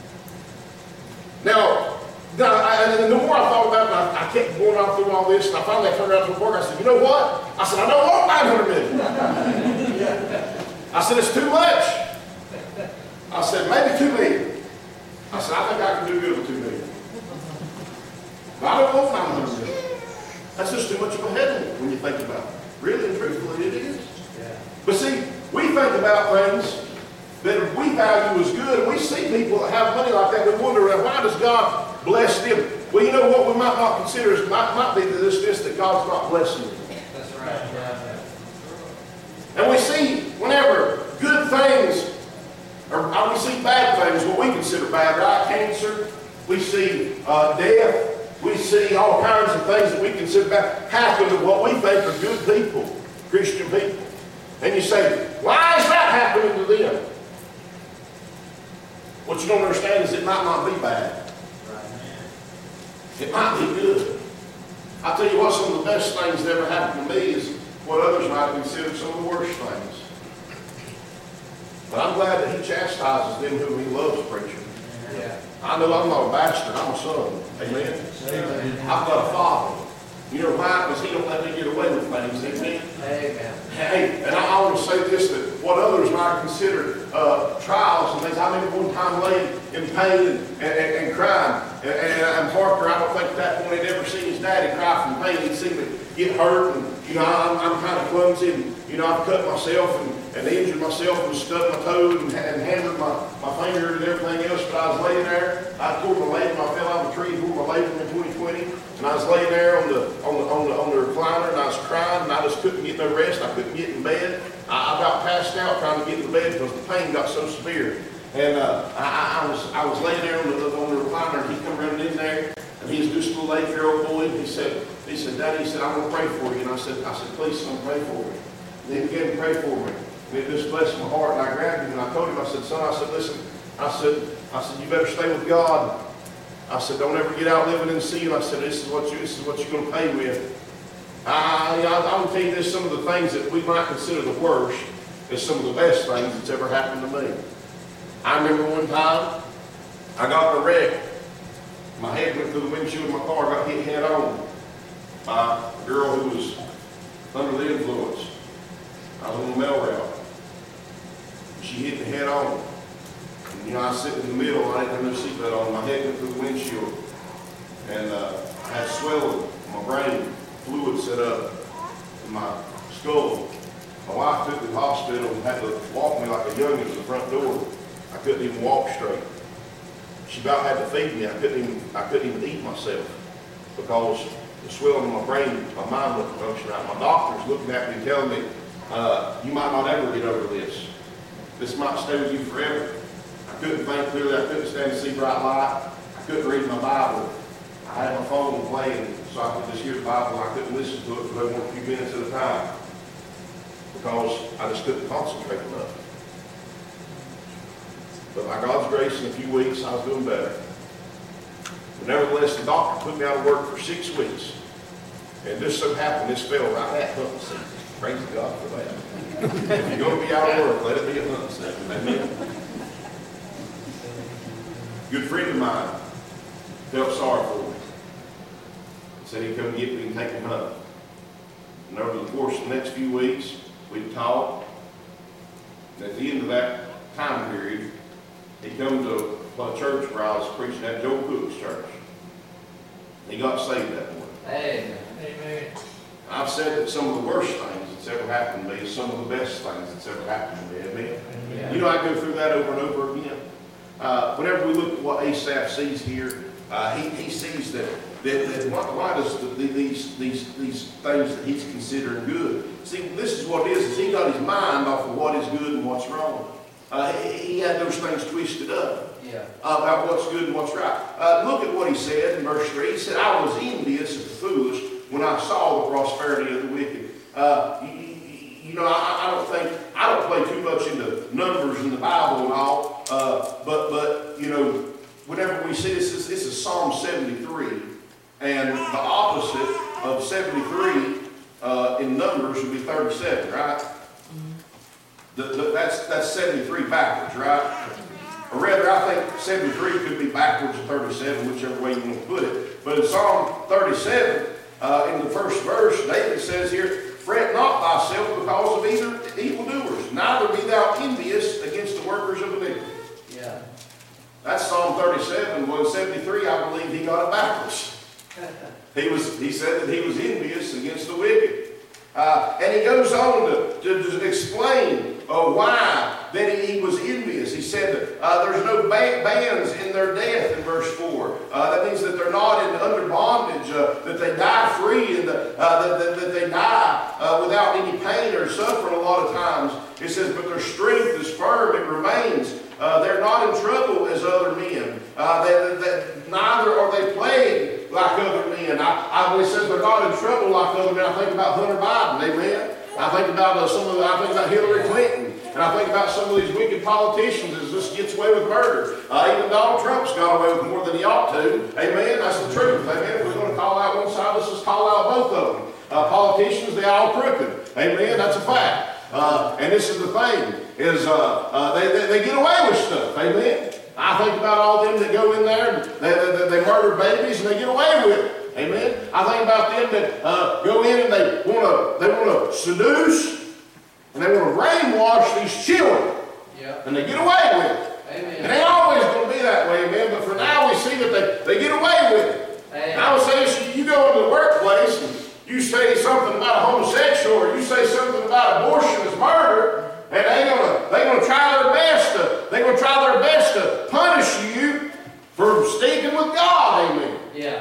Now, now I, and the more I thought about it, I, I kept going on through all this, and I finally turned around to the board. I said, you know what? I said, I don't want nine hundred million. I said, it's too much. I said, maybe two million. I said, I think I can do good with two million. But I don't want nine hundred million. That's just too much of a headache when you think about it. Really and truthfully, it is. Yeah. But see, we think about things that we value as good, and we see people that have money like that, we wonder, why does God bless them? Well, you know what we might not consider is, might, might be this, this, that God's not blessing them. That's right. Yeah. And we see whenever good things, or, or we see bad things, what we consider bad, right? Cancer, we see uh, death, we see all kinds of things that we consider bad happen to what we think are good people, Christian people. And you say, why is that happening to them? What you don't understand is it might not be bad. It might be good. I'll tell you what, some of the best things that ever happened to me is what others might consider some of the worst things. But I'm glad that he chastises them whom he loves, preacher. Yeah. I know I'm not a bastard, I'm a son. Amen. Amen. I've got a father. You know why? Because he don't let me get away with things. Amen. Amen. Hey, and I, I want to say this, that what others might consider uh, trials and things. I remember one time laying in pain and, and, and, and crying. And, and, and Parker, I don't think at that point he'd ever seen his daddy cry from pain. He'd seen me get hurt, and you know, I'm, I'm kind of clumsy, and you know, I've cut myself and, and injured myself and stubbed my toe and, and hammered my, my finger and everything else. But I was laying there. I tore my labrum. I fell out of a tree and tore my labrum in twenty twenty. And I was laying there on the on the on the on the recliner, and I was crying, and I just couldn't get no rest. I couldn't get in bed. I, I got passed out trying to get in bed because the pain got so severe. And uh, I, I was I was laying there on the on the recliner, and he come running in there, and he's just a little eight-year-old boy. And he said, he said, Daddy, he said, I'm gonna pray for you. And I said, I said, please, son, pray for me. And he began to pray for me. And it just blessed my heart. And I grabbed him and I told him, I said, son, I said, listen, I said, I said, you better stay with God. I said, don't ever get out living in sin. I said, this is what you this is what you're gonna pay with. I, I, I'm gonna tell you this, some of the things that we might consider the worst is some of the best things that's ever happened to me. I remember one time I got in a wreck. My head went through the windshield of my car, got hit head on by a girl who was under the influence. I was on the mail route. She hit me head on. And, you know, I was sitting in the middle, I didn't have no seatbelt on. My head went through the windshield. And uh, I had swelling in my brain, fluid set up in my skull. My wife took me to the hospital and had to walk me like a youngin' to the front door. I couldn't even walk straight. She about had to feed me. I couldn't even, I couldn't even eat myself because the swelling in my brain, my mind wasn't functioning right. My doctor's looking at me and telling me, uh, you might not ever get over this. This might stay with you forever. I couldn't think clearly. I couldn't stand to see bright light. I couldn't read my Bible. I had my phone playing so I could just hear the Bible. I couldn't listen to it for more than a few minutes at a time because I just couldn't concentrate enough. But by God's grace, in a few weeks, I was doing better. But nevertheless, the doctor put me out of work for six weeks. And just so happened, this fell right at hunting season. Praise God for that. If you're going to be out of work, let it be at hunting season. Amen. good friend of mine felt sorry for me. Said he'd come get me and take me hunting. And over the course of the next few weeks, we'd talk. And at the end of that time period, he come to a church where I was preaching at Joe Cook's church. He got saved that morning. Amen. Amen. I've said that some of the worst things that's ever happened to me is some of the best things that's ever happened to me. Amen. Yeah. You know, I go through that over and over again. Uh, whenever we look at what Asaph sees here, uh, he, he sees that, that, that why, why does the, these, these, these things that he's considering good? See, this is what it is, is he got his mind off of what is good and what's wrong. Uh, he, he had those things twisted up. Yeah. Uh, about what's good and what's right. Uh, look at what he said in verse three. He said, I was envious of the foolish when I saw the prosperity of the wicked. Uh, you, you know, I, I don't think, I don't play too much into numbers in the Bible and all, uh, but, but, you know, whenever we see this, this, this is Psalm seventy-three, and the opposite of seventy-three uh, in numbers would be thirty-seven, right? The, the, that's, that's seventy-three backwards, right? Or rather, I think seventy-three could be backwards of thirty-seven, whichever way you want to put it. But in Psalm thirty-seven, uh, in the first verse, David says here, fret not thyself because of either evildoers, neither be thou envious against the workers of iniquity. Yeah. That's Psalm thirty-seven. Well, in seventy-three, I believe he got it backwards. He was. He said that he was envious against the wicked. Uh, and he goes on to, to, to explain uh, why that he, he was envious. He said that uh, there's no ba bands in their death in verse four. Uh, that means that they're not in, under bondage, uh, that they die free, and the, uh, that, that, that they die uh, without any pain or suffering a lot of times. It says, but their strength is firm, it remains. Uh, they're not in trouble as other men. Uh, they, they, neither are they plagued like other men. I, I, when it says they're not in trouble like other men, I think about Hunter Biden, amen? I think about uh, some of the, I think about Hillary Clinton. And I think about some of these wicked politicians that just gets away with murder. Uh, even Donald Trump's got away with more than he ought to. Amen? That's the truth. Amen? If we're going to call out one side, let's just call out both of them. Uh, politicians, they all crooked. Amen? That's a fact. Uh, and this is the thing, is uh, uh, they, they, they get away with stuff. Amen? I think about all them that go in there and they, they, they murder babies and they get away with it. Amen? I think about them that uh, go in and they want to they want to seduce and they want to brainwash these children. Yep. And they get away with it. Amen. It ain't always going to be that way, amen, but for now we see that they, they get away with it. Amen. And I would say this, you go into the workplace and you say something about a homosexual or you say something about abortion as murder, and they're gonna they're gonna try their best to they're gonna try their best to punish you for sticking with God, amen. Yeah.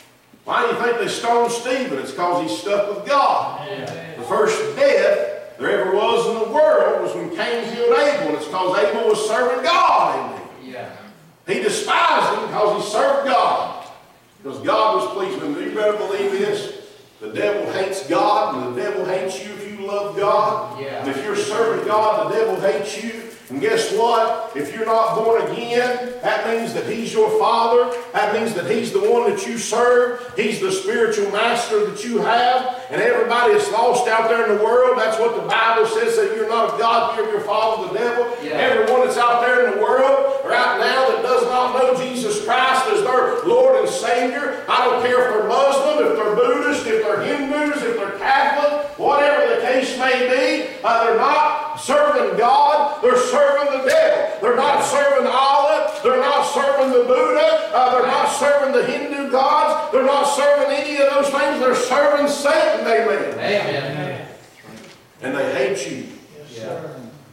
Why do you think they stoned Stephen? It's because he stuck with God. Yeah. The first death there ever was in the world was when Cain killed Abel, and it's because Abel was serving God, amen. Yeah. He despised him because he served God. Because God was pleased with him. You better believe this. The devil hates God, and the devil hates you if you love God. Yeah. And if you're serving God, the devil hates you. And guess what? If you're not born again, that means that he's your father. That means that he's the one that you serve. He's the spiritual master that you have. And everybody that's lost out there in the world, that's what the Bible says, that you're not of God, you're of your father, the devil. Yeah. Everyone that's out there in the world right now that does not know Jesus Christ as their Lord and Savior, I don't care if they're Muslim, if they're Buddhist, if they're Hindus, if they're Catholic, whatever the case may be, uh, they're not serving God, they're serving the devil. They're not serving Allah, they're not serving the Buddha, uh, they're not serving the Hindu gods, they're not serving any of those things, they're serving Satan, amen. Amen. And they hate you. Yes, yeah.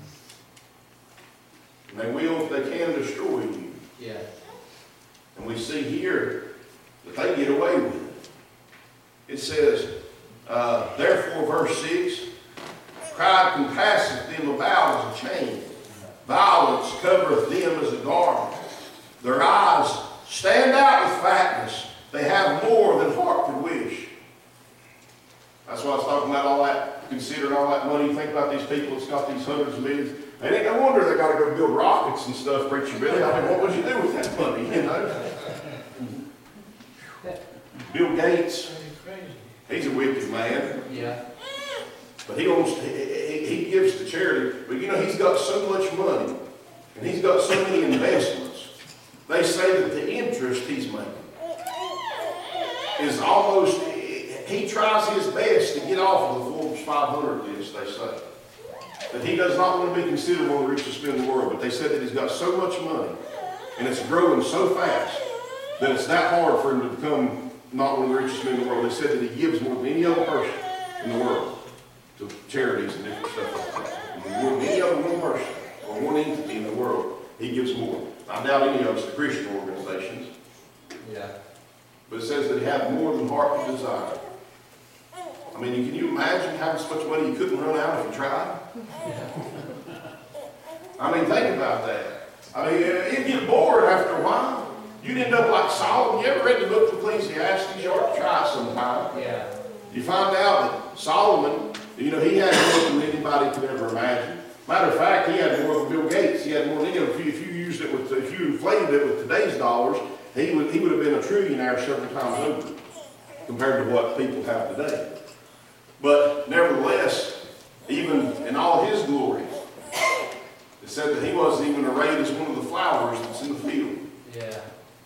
And they will, if they can, destroy you. Yeah. And we see here that they get away with it. It says, uh, therefore, verse six, pride compasseth them about as a chain. Violence covereth them as a garment. Their eyes stand out with fatness. They have more than heart could wish. That's why I was talking about all that, considering all that money. You think about these people that's got these hundreds of millions. And ain't no wonder they got to go build rockets and stuff, Preacher Billy. I mean, what would you do with that money, you know? Bill Gates, he's a wicked man. Yeah. But he, owns, he, he gives to charity. But you know, he's got so much money. And he's got so many investments. they say that the interest he's making is almost, he tries his best to get off of the Forbes five hundred list, they say. That he does not want to be considered one of the richest men in the world, but they said that he's got so much money, and it's growing so fast, that it's that hard for him to become not one of the richest men in the world. They said that he gives more than any other person in the world to charities and different stuff like that. More than any other one person or one entity in the world, he gives more. I doubt any of us, the Christian organizations. Yeah. But it says that he had more than heart could desire. I mean, can you imagine having so much money you couldn't run out if you tried? I mean, think about that. I mean, it'd get bored after a while. You'd end up like Solomon. You ever read the book of Ecclesiastes? You ought to try sometime. Yeah. You find out that Solomon, you know, he had more than anybody could ever imagine. Matter of fact, he had more than Bill Gates. He had more than, you know, if you, if you used it with, if you inflated it with today's dollars, he would, he would have been a trillionaire several times over compared to what people have today. But nevertheless, even in all his glory, it said that he wasn't even arrayed as one of the flowers that's in the field. Yeah.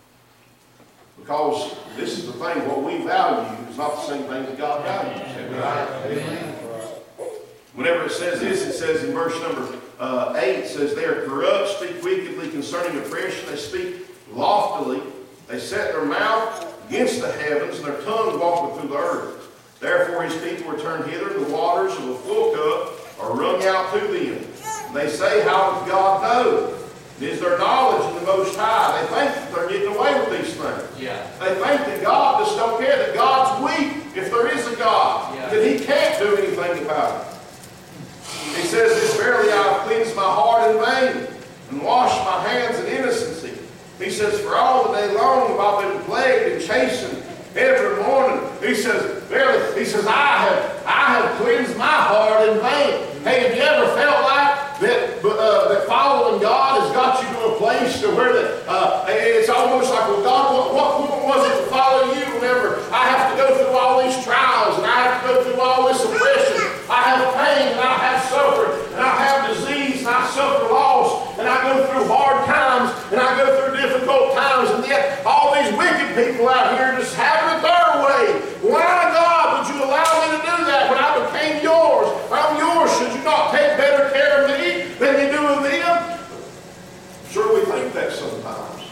Because this is the thing, what we value is not the same thing that God values. Right. Amen. Whenever it says this, it says in verse number uh, eight, it says, they are corrupt, speak wickedly concerning oppression, they speak loftily, they set their mouth against the heavens, and their tongue walketh through the earth. Therefore his people return hither, the waters of a full cup are wrung out to them. And they say, how doth God know? It is their knowledge in the Most High. They think that they're getting away with these things. Yeah. They think that God just don't care, that God's weak, if there is a God, Yeah. that he can't do anything about it. He says this, verily I have cleansed my heart in vain, and washed my hands in innocency. He says, for all the day long have I been plagued and chastened every morning. He says, verily, he says, I have, I have cleansed my heart in vain. Hey, have you ever felt like that, uh, that following God has got you to a place to where that, uh, it's almost like, well, God, what, what, what was it to follow you whenever I have to go through all these trials, and I have to go through all this oppression? I have pain, and I have suffered, and I have disease, and I suffer loss, and I go through hard times, and I go through difficult times, and yet all these wicked people out here just have it their way. Why, God, would you allow me to do that when I became yours? I'm yours. Should you not take better care of me than you do of them? Sure, we think that sometimes.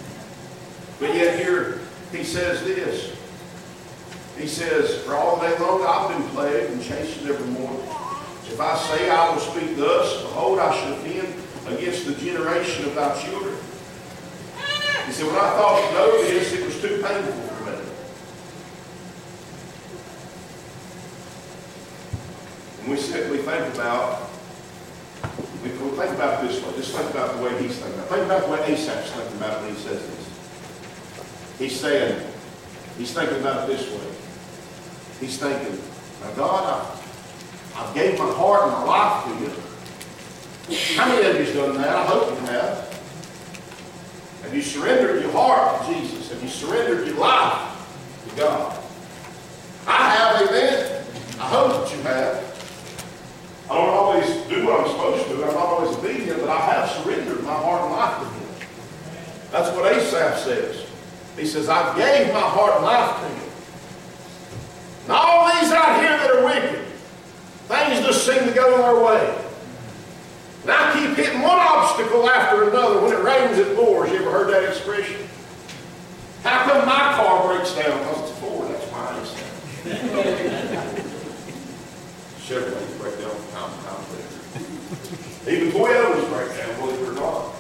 But yet here he says this. He says, for all day long I've been plagued and chastened every morning. If I say I will speak thus, behold, I should offend against the generation of thy children. He said, when I thought to know this, it was too painful for me. And we simply think about, we think about it this way. Just think about the way he's thinking about it. Think about the way Asaph's thinking about it when he says this. He's saying, he's thinking about it this way. He's thinking, now God, I, I gave my heart and my life to you. How many of you have done that? I hope you have. Have you surrendered your heart to Jesus? Have you surrendered your life to God? I have, amen. I hope that you have. I don't always do what I'm supposed to. I'm not always obedient, but I have surrendered my heart and life to Him. That's what Asaph says. He says, I gave my heart and life to you. And all these out here that are wicked, things just seem to go their way. And I keep hitting one obstacle after another. When it rains, it pours. You ever heard that expression? How come my car breaks down? Because it's a Ford. That's why it's Chevrolets break down from time to time. Even Toyotas break down, believe it or not.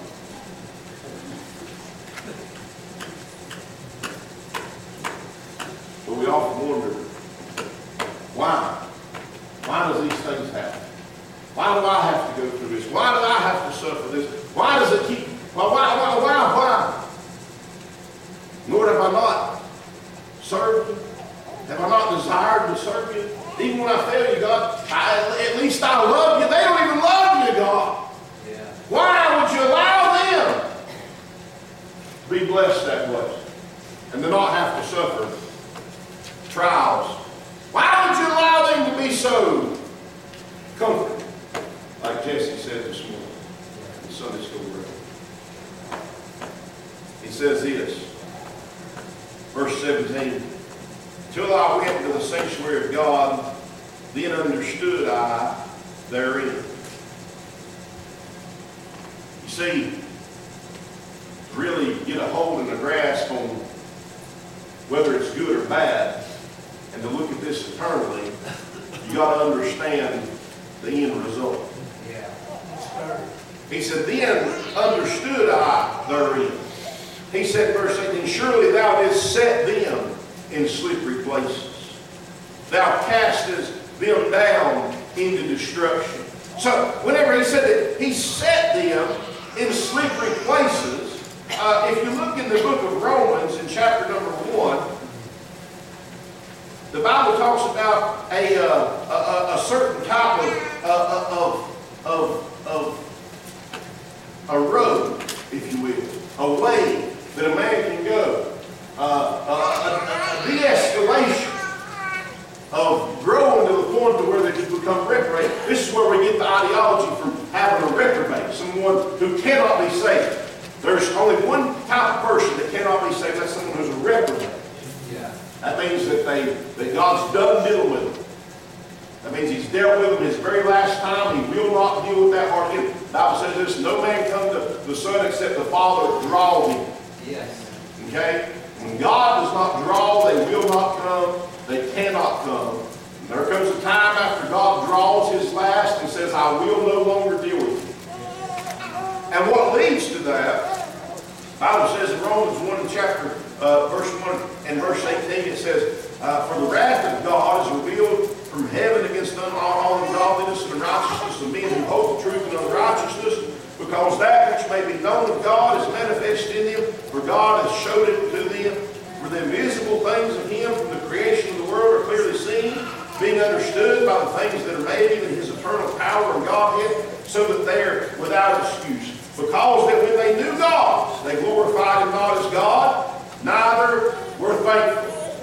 But we often wonder, why? Why does these things happen? Why do I have to go through this? Why do I have to suffer this? Why does it keep, why, why, why, why, why? Lord, have I not served you? Have I not desired to serve you? Even when I fail you, God, I, at least I love you. They don't even love you, God. Yeah. Why would you allow them to be blessed that way and to not have to suffer trials? Why would you allow them to be so comforted? Like Jesse said this morning in Sunday school room. He says this, verse seventeen, till I went into the sanctuary of God, then understood I therein. You see, to really get a hold and a grasp on whether it's good or bad, and to look at this eternally, you got to understand the end result. Yeah. He said, then understood I therein. He said, verse eighteen, surely thou didst set them in slippery places. Thou castest them down into destruction. So, whenever he said that he set them in slippery places, uh, if you look in the book of Romans in chapter number one, the Bible talks about a, uh, a, a certain type of, uh, of, of, of a road, if you will, a way that a man can go, uh, a, a, a de-escalation of growing to the point to where they can become reprobate. This is where we get the ideology from having a reprobate, someone who cannot be saved. There's only one type of person that cannot be saved. That's someone who's a reprobate. Yeah. That means that they that God's done dealing with them. That means He's dealt with them His very last time. He will not deal with that heart again. The Bible says this: no man come to the Son except the Father draw him. Yes. Okay? When God does not draw, they will not come. They cannot come. And there comes a time after God draws His last and says, I will no longer deal with you. And what leads to that, the Bible says in Romans one chapter, uh, verse one and verse eighteen, it says, uh, for the wrath of God is revealed from heaven against all ungodliness and unrighteousness of men who hold the truth in unrighteousness, because that which may be known of God is manifested in them, for God has showed it to them. For the invisible things of Him from the creation of the world are clearly seen, being understood by the things that are made, even His eternal power and Godhead, so that they are without excuse. Because that when they knew God, they glorified Him not as God, neither were thankful,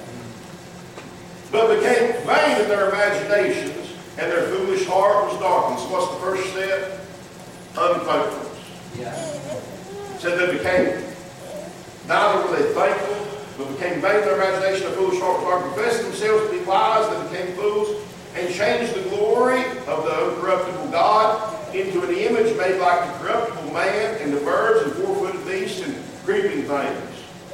but became vain in their imaginations, and their foolish heart was darkened. So what's the first step? Unthankfulness. Yeah. Said they became, neither were they thankful, but became vain in their imagination, a foolish heart was darkened, professing themselves to be wise, they became fools, and changed the glory of the uncorruptible God into an image made like the corruptible man, and the birds and four-footed beasts and creeping things.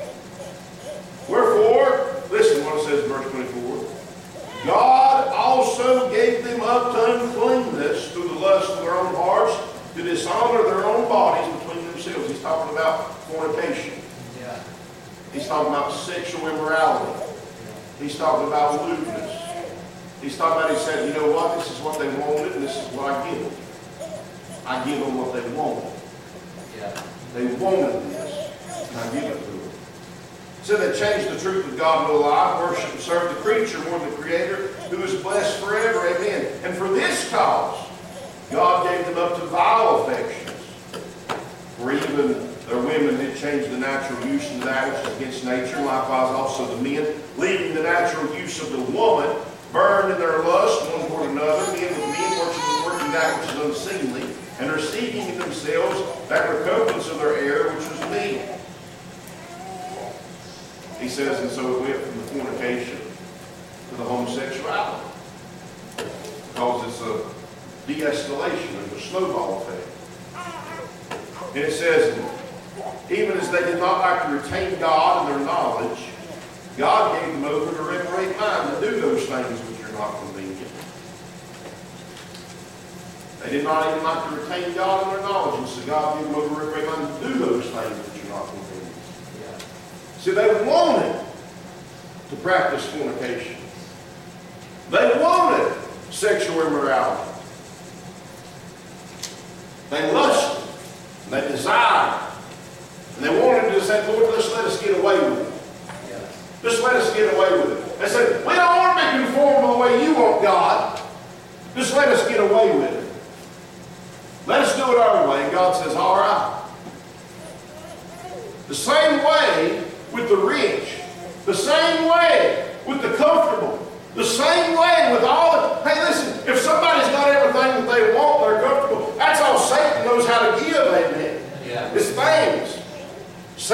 Wherefore, listen what it says in verse twenty-four. God also gave them up to uncleanness through the lust of their own hearts, to dishonor their own bodies between themselves. He's talking about fornication. Yeah. He's talking about sexual immorality. He's talking about lewdness. He's talking about, he said, you know what, this is what they wanted, and this is what I give them. I give them what they wanted. Yeah. They wanted this, and I give it to them. So they changed the truth of God into a lie, worship and serve the creature more than the Creator, who is blessed forever. Amen. And for this cause, God gave them up to vile affections. For even their women did change the natural use of that which is against nature, likewise also the men, leaving the natural use of the woman, burned in their lust one toward another, men with men working, working that which is unseemly, and are seeking in themselves that recompense of their error which was mean. He says, and so it went from the fornication to the homosexuality, because it's a de-escalation, it's a snowball effect. And it says, even as they did not like to retain God in their knowledge, God gave them over to reprobate mind to do those things which are not convenient. They did not even like to retain God in their knowledge, and so God gave them over to reprobate mind to do those things which are not convenient. Yeah. See, they wanted to practice fornication. They wanted sexual immorality. They lusted. They desired. And they wanted to say, Lord, just let us get away with it. Yeah. Just let us get away with it. They said, we don't want to be conformed to the way you want, God. Just let us get away with it. Let us do it our way. And God says, all right. The same way with the rich. The same way with the comfortable. The same way with all the... Hey, listen, if somebody's got everything that they want, they're comfortable. That's all Satan knows how to give, amen. Yeah. It's things. Satan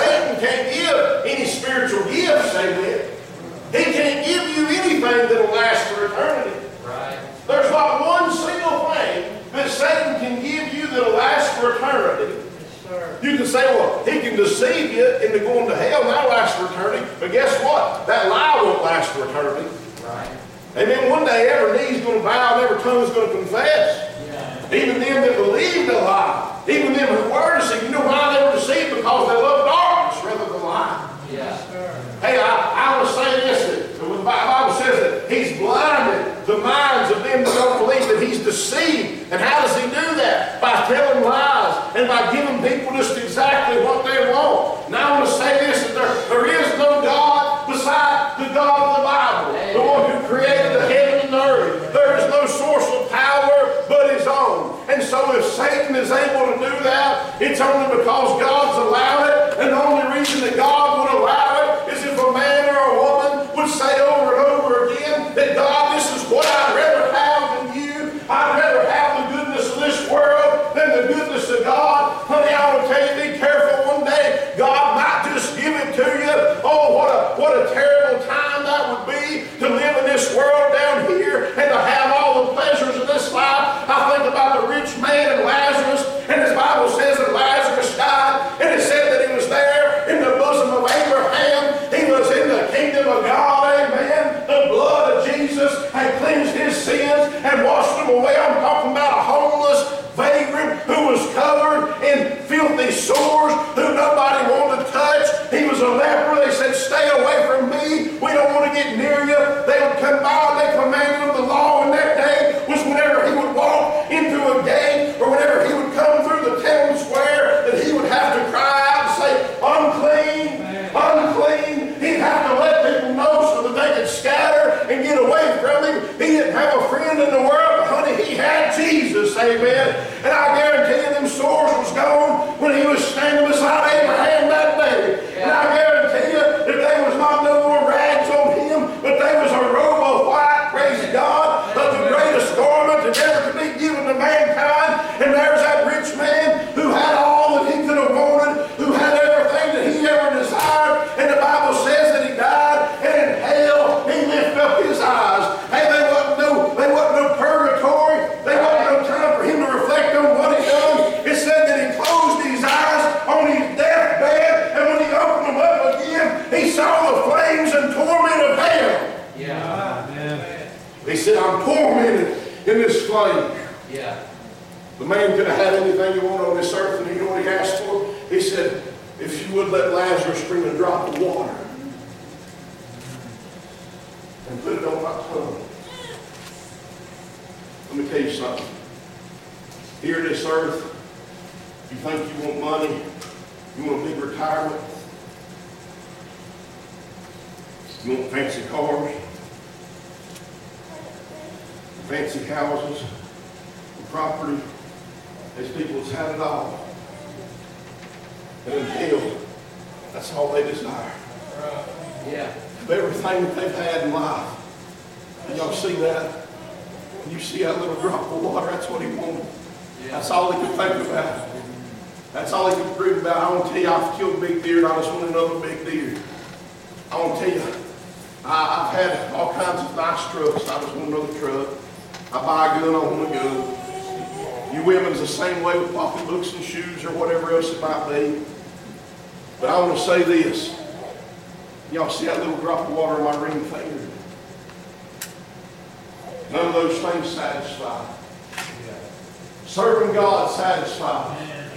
can't give any spiritual gifts, amen. He can't give you anything that'll last for eternity. Right. There's not one single thing that Satan can give you that'll last for eternity. You can say, well, he can deceive you into going to hell, and that'll last for eternity. But guess what? That lie won't last for eternity. Right. Amen. One day every knee's going to bow and every tongue's going to confess. Yeah. Even them that believe the lie. Even them who were deceived. You know why they were deceived? Because they love darkness rather than light. Yeah. Hey, I, I want to say this, that the Bible says that he's blinded the minds of them that don't believe, that he's deceived. And how does he do that? By telling lies and by giving people just exactly what they want. Now I want to say this, that there, there is no God beside the God of the Bible, the one who created the heaven and the earth. There is no source of power but his own. And so if Satan is able to do that, it's only because God's allowed it. And the only reason that God would allow it is if a man or a woman would say over and over again that, God, this is what I'd rather have than you. I'd rather have the goodness of this world than the goodness of God. Honey, I want to tell you, be careful. One day, God might just give it to you. Oh, what a, what a terrible time that would be to live in this world down here and to have all the pleasures of this life. I think about the rich man and Lazarus, and his Bible says that Lazarus died, and it said that he was there in the bosom of Abraham. He was in the kingdom of God, amen. The blood of Jesus had cleansed his sins and washed them away. I'm talking about a homeless vagrant who was covered in filthy sores, who nobody wanted to touch. He was a leper. They said, stay away from me. We don't want to get near you. They would come by and they commanded him. The law in that day was whenever he would walk into a gate or whenever he would come through the town square, that he would have to cry out and say, unclean, unclean. He'd have to let people know so that they could scatter and get away from him. He didn't have a friend in the world, but honey, he had Jesus, amen. And I guarantee you them sores was gone when he was standing beside Abraham that day. And I guarantee you that there was not no more rags on him, but there was a robe of white, praise God, of the greatest garment that ever could be given to mankind. And there's that rich man who had all that he could have wanted, who had everything that he ever desired. And the Bible says that he died, and in hell he lifted up his eyes. Hey, there wasn't no, there wasn't no purgatory. There wasn't no time for him to reflect on what he done. It said that he closed his eyes on his deathbed, and when he opened them up again, he saw the flames and torment of hell. Yeah. Amen. He said, I'm tormented in this flame. Yeah. The man could have had anything he wanted on this earth, and you know what he asked for? He said, if you would let Lazarus bring a drop of water and put it on my tongue. Let me tell you something. Here at this earth, you think you want money, you want a big retirement, you want fancy cars, fancy houses, and property. There's people that's had it all. And in hell, that's all they desire. Yeah. Of everything that they've had in life. And y'all see that? When you see that little drop of water, that's what he wanted. That's all he could think about. That's all he could dream about. I want to tell you, I've killed big deer, and I just want another big deer. I want to tell you, I, I've had all kinds of nice trucks. I just want another truck. I buy a gun, I want a gun. You women's the same way with pocketbooks and shoes or whatever else it might be. But I want to say this. Y'all see that little drop of water on my ring finger? None of those things satisfy. Serving God satisfies.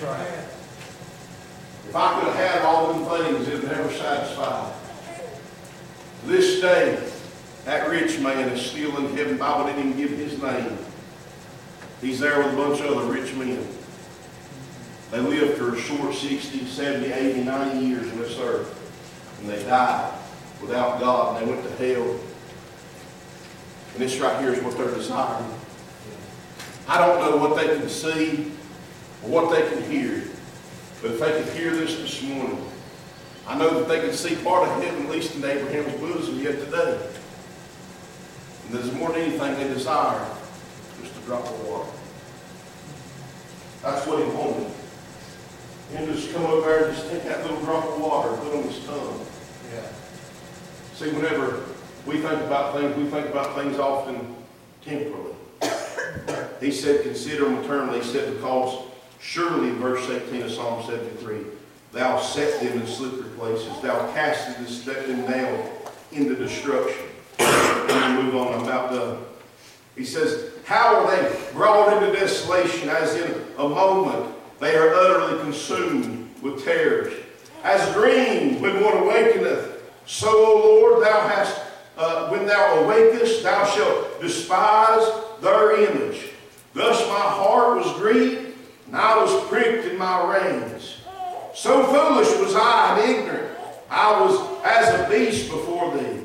If I could have had all them things, it would never satisfy. This day, that rich man is still in heaven. The Bible didn't even give his name. He's there with a bunch of other rich men. They lived for a short sixty, seventy, eighty, ninety years on this earth. And they died without God, and they went to hell. And this right here is what they're desiring. I don't know what they can see or what they can hear, but if they could hear this this morning, I know that they can see part of heaven, at least in Abraham's bosom yet today. And there's more than anything they desire, just a drop of water. That's what he wanted. him just come over there and just take that little drop of water and put on his tongue. Yeah. See, whenever we think about things, we think about things often temporally. He said, consider them eternally. He said, because surely, verse eighteen of Psalm seventy-three, thou set them in slippery places. Thou castest them down into destruction. And we move on, I'm about done. He says, how are they brought into desolation, as in a moment they are utterly consumed with terrors. As a dream when one awakeneth, so, O Lord, thou hast, uh, when thou awakest, thou shalt despise their image. Thus my heart was grieved, and I was pricked in my reins. So foolish was I and ignorant, I was as a beast before thee.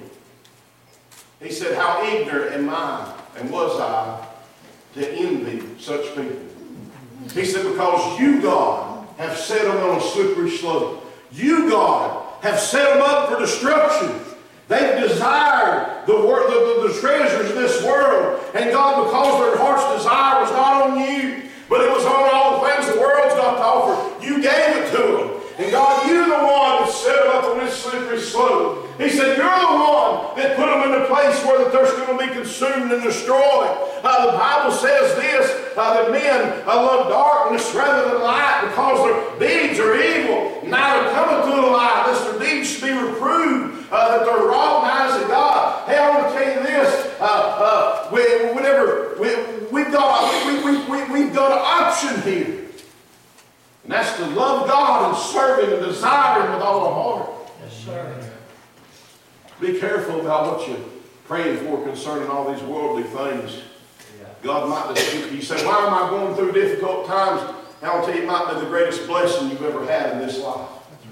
He said, how ignorant am I, and was I, to envy such people. He said, because you, God, have set them on a slippery slope. You, God, have set them up for destruction. They've desired the, wor the, the, the treasures of this world. And God, because their heart's desire was not on you, but it was on all the things the world's got to offer, you gave it to them. And God, you're the one that set them up on this slippery slope. He said, you're the one that put them in a place where that they're going to be consumed and destroyed. Uh, the Bible says this, uh, that men uh, love darkness rather than light because their deeds are evil. Now they're coming to the light, lest their deeds should be reproved, uh, that they're wrong in the eyes of God. Hey, I want to tell you this, uh, uh, whenever we, we've, got, we, we, we, we've got an option here. And that's to love God and serve Him and desire Him with all our heart. Yes, sir. Be careful about what you're praying for concerning all these worldly things. Yeah. God might just, you say, why am I going through difficult times? I'll tell you, it might be the greatest blessing you've ever had in this life.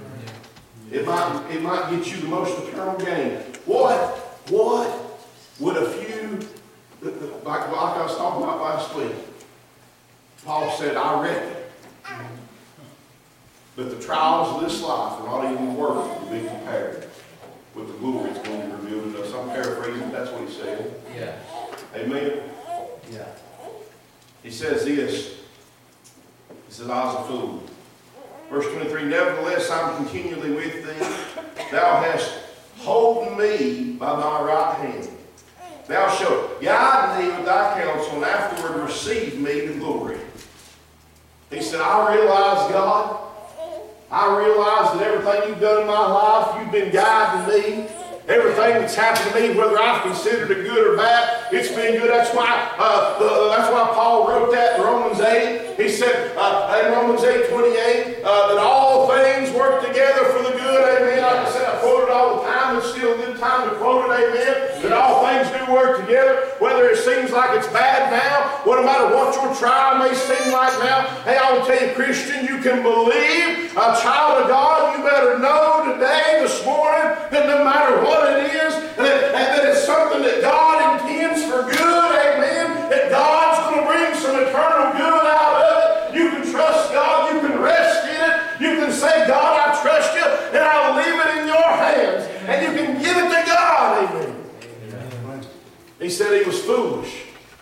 It might, it might get you the most eternal gain. What, what would a few, like, like I was talking about last week, Paul said, I reckon that the trials of this life are not even worth to be compared with the glory that's going to be revealed in us. I'm paraphrasing, that's what he said. Yeah. Amen? Yeah. He says this. He says, I was a fool. Verse twenty-three, nevertheless, I'm continually with thee. Thou hast holden me by my right hand. Thou shalt guide me with thy counsel, and afterward receive me to glory. He said, I realize, God, I realize that everything you've done in my life, you've been guiding me. Everything that's happened to me, whether I've considered it good or bad, it's been good. That's why, uh, the, that's why Paul wrote that in Romans eight. He said uh, in Romans eight twenty-eight uh, that all things work together for the good. Amen. Like I said, I quote it all the time. It's still a good time to quote it. Amen. That all things do work together. Whether it seems like it's bad now, no matter what your trial may seem like now. Hey, I will tell you, Christian, you can believe, a child of God, you better know today, this morning, that no matter what it is, that, that it's something that God intends for good, amen, that God's going to bring some eternal good out of it. You can trust God, you can rest in it, you can say, God, I trust you, and I'll leave it in your hands, and you can give it to God, amen. Amen. He said he was foolish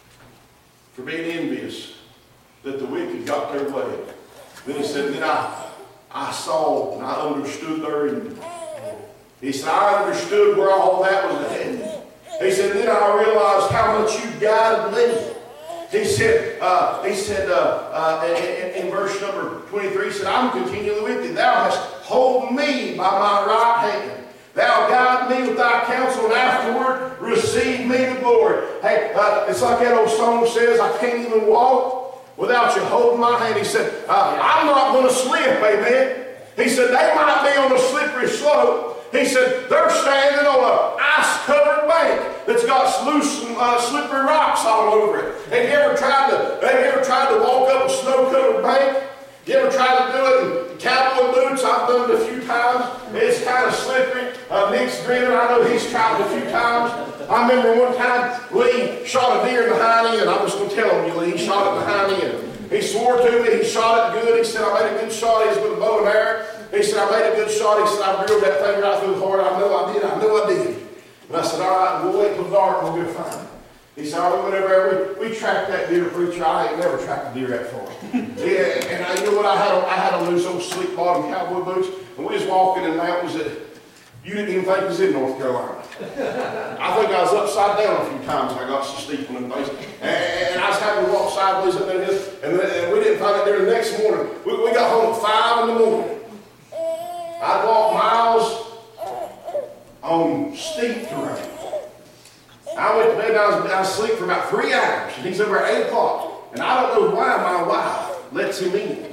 for being envious that the wicked got their way. Then he said, then I, I saw and I understood their evil. He said, I understood where all that was headed. He said, then I realized how much you guided me. He said, uh, he said uh, uh, in, in verse number twenty-three, he said, I'm continually with thee. Thou hast holden me by my right hand. Thou guide me with thy counsel, and afterward receive me to glory. Hey, uh, it's like that old song says, I can't even walk without you holding my hand. He said, uh, I'm not going to slip, amen. He said, they might be on a slippery slope. He said, they're standing on an ice-covered bank that's got loose and uh, slippery rocks all over it. Have you ever tried to, have you ever tried to walk up a snow-covered bank? You ever tried to do it in cowboy boots? I've done it a few times. It's kind of slippery. Uh, Nick's grinning. I know he's tried it a few times. I remember one time Lee shot a deer in the hind end. I'm just going to tell him, you Lee, he shot it in the hind end. He swore to me he shot it good. He said, I made a good shot. He was with a bow and arrow. He said, I made a good shot. He said, I drilled that thing right through the heart. I know I did. I know I did. And I said, all right, we'll wait till dark and we'll get fine. He said, oh, whenever we, we tracked that deer, preacher, I ain't never tracked a deer that far. Yeah, and I, you know what, I had a, I had on those old sleek bottom cowboy boots, and we was walking in mountains that you didn't even think was in North Carolina. I think I was upside down a few times when I got so steep on them things. And, and I was having to walk sideways up there, and, then, and we didn't find it there the next morning. We, we got home at five in the morning. I'd walk miles on steep terrain. I went to bed and I was, I was asleep for about three hours, and he's over at eight o'clock. And I don't know why my wife lets him in.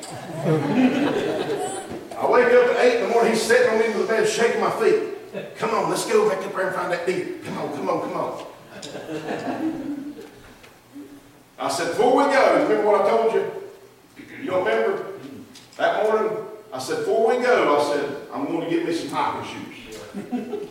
I wake up at eight in the morning, he's sitting on the end of the bed shaking my feet. Come on, let's go back up there and find that deer. Come on, come on, come on. I said, before we go, remember what I told you? You don't remember? That morning, I said, before we go, I said, I'm going to get me some hiking shoes.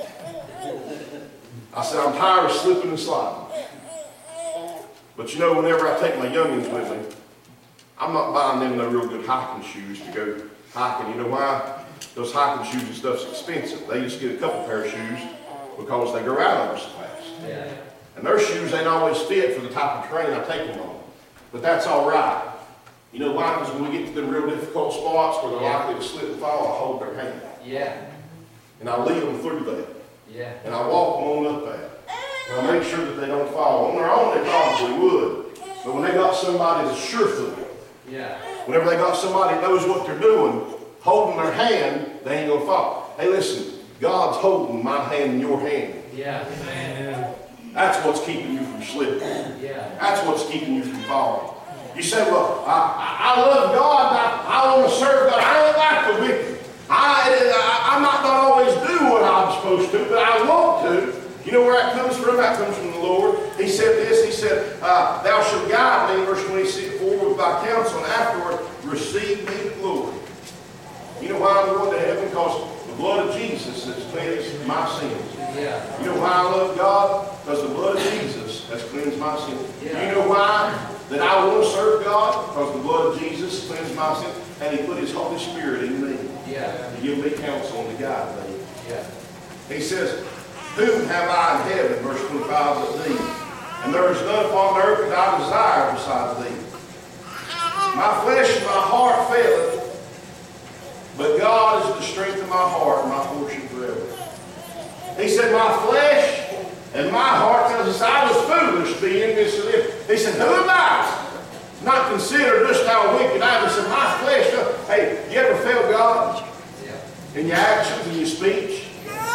I said, I'm tired of slipping and sliding. But you know, whenever I take my youngins with me, I'm not buying them no real good hiking shoes to go hiking. You know why? Those hiking shoes and stuff's expensive. They just get a couple pair of shoes because they go out on us so fast. Yeah. And their shoes ain't always fit for the type of terrain I take them on. But that's all right. You know why? Because when we get to them real difficult spots where they're Yeah. likely to slip and fall, I hold their hand. Yeah. And I lead them through that. Yeah. And I walk them on up that. And I make sure that they don't fall. On their own, they probably would. But when they got somebody that's sure-footed, Yeah. whenever they got somebody that knows what they're doing, holding their hand, they ain't gonna fall. Hey, listen, God's holding my hand in your hand. Yeah. That's what's keeping you from slipping. Yeah. That's what's keeping you from falling. You say, well, I, I, I love God, I, I want to serve God. I ain't like the wicked. I, I, I might not always do what I'm supposed to, but I want to. You know where that comes from? That comes from the Lord. He said this, he said, uh, thou shalt guide me, verse twenty-four, with thy counsel, and afterward receive me to glory. You know why I'm going to heaven? Because the blood of Jesus has cleansed my sins. Yeah. You know why I love God? Because the blood of Jesus has cleansed my sins. Yeah. You know why that I want to serve God? Because the blood of Jesus cleansed my sins, and He put His Holy Spirit in me Yeah. to give me counsel and to guide me. Yeah. He says, whom have I in heaven, verse twenty-five, but thee? And there is none upon earth that I desire beside thee. My flesh and my heart faileth, but God is the strength of my heart and my portion forever. He said, my flesh and my heart tells us I was foolish being this and this. He said, who am I? Not consider just how wicked I am. He said, my flesh. uh, Hey, you ever fail God Yeah. in your actions and your speech?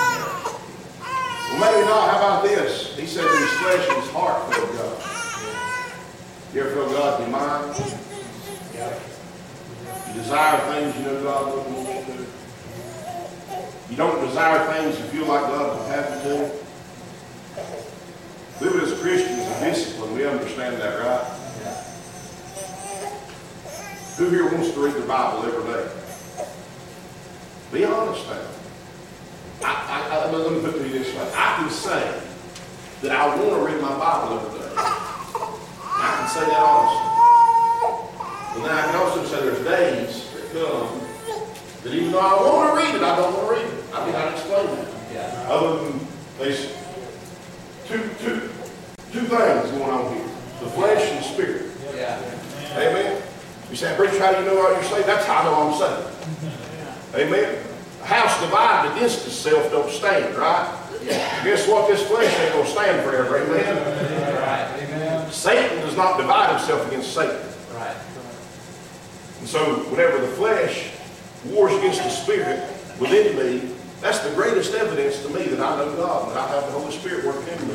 Well, maybe not. How about this? He said that his flesh and his heart failed God. You ever fail God in your mind? You desire things you know God wouldn't want you to do. You don't desire things you feel like God would have you do. Living as Christians is a discipline. We understand that, right? Yeah. Who here wants to read the Bible every day? Be honest now. I, I, I, let me put it to you this way. I can say that I want to read my Bible every day. I can say that honestly. But then I can also say there's days that come that even though I want to read it, I don't want to read it. I mean, I can explain that. Yeah. Other than there's two, two, two things going on here. The flesh and the spirit. Yeah. Amen. You say, preacher, how do you know what you're saying? That's how I know I'm saved. Amen. A house divided against itself don't stand, right? Yeah. Guess what? This flesh ain't going to stand forever. Amen. Right. Amen. Satan does not divide himself against Satan. Right. And so whenever the flesh wars against the spirit within me, that's the greatest evidence to me that I know God, that I have the Holy Spirit working in me.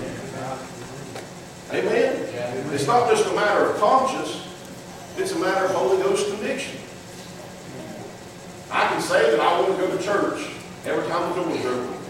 Amen? Yeah. It's not just a matter of conscience, it's a matter of Holy Ghost conviction. I can say that I want to go to church every time the doors are open.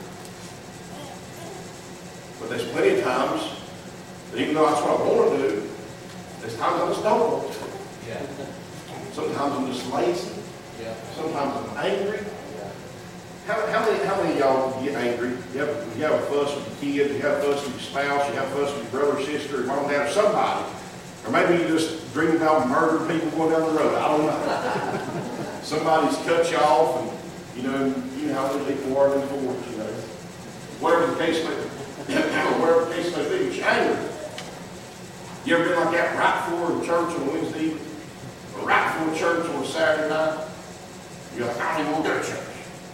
But there's plenty of times that even though that's what I want to do, there's times I just don't want to. Yeah. Sometimes I'm just lazy. Yeah. Sometimes I'm angry. Yeah. How, how many how many of y'all get angry? You have, you have a fuss with your kids, you have a fuss with your spouse, you have a fuss with your brother, sister, your mom, dad, or somebody. Or maybe you just dream about murdering people going down the road. I don't know. Somebody's cut you off, and you know, you know how many people are in divorce, you know. Whatever the case may be, whatever the case may be, but you're angry. You ever been like that right before church on Wednesday evening? Or right before church on Saturday night? You're like, I don't even want to go to church.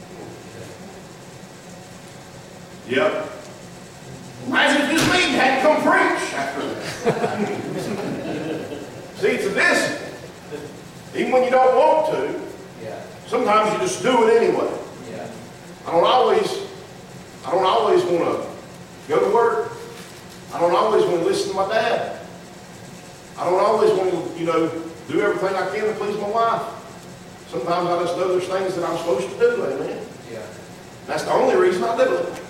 Yep. Imagine if this meeting had to come preach after that. See, it's a discipline. Even when you don't want to, Yeah. sometimes you just do it anyway. Yeah. I don't always, I don't always want to go to work. I don't always want to listen to my dad. I don't always want to, you know, do everything I can to please my wife. Sometimes I just know there's things that I'm supposed to do, amen. Yeah. That's the only reason I do it.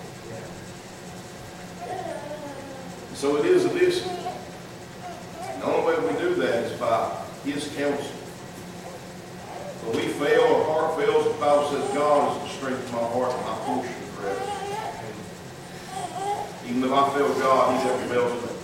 So it is a discipline. The only way we do that is by His counsel. When we fail, our heart fails, the Bible says God is the strength of my heart and my portion forever. Even though I fail God, He never fails me.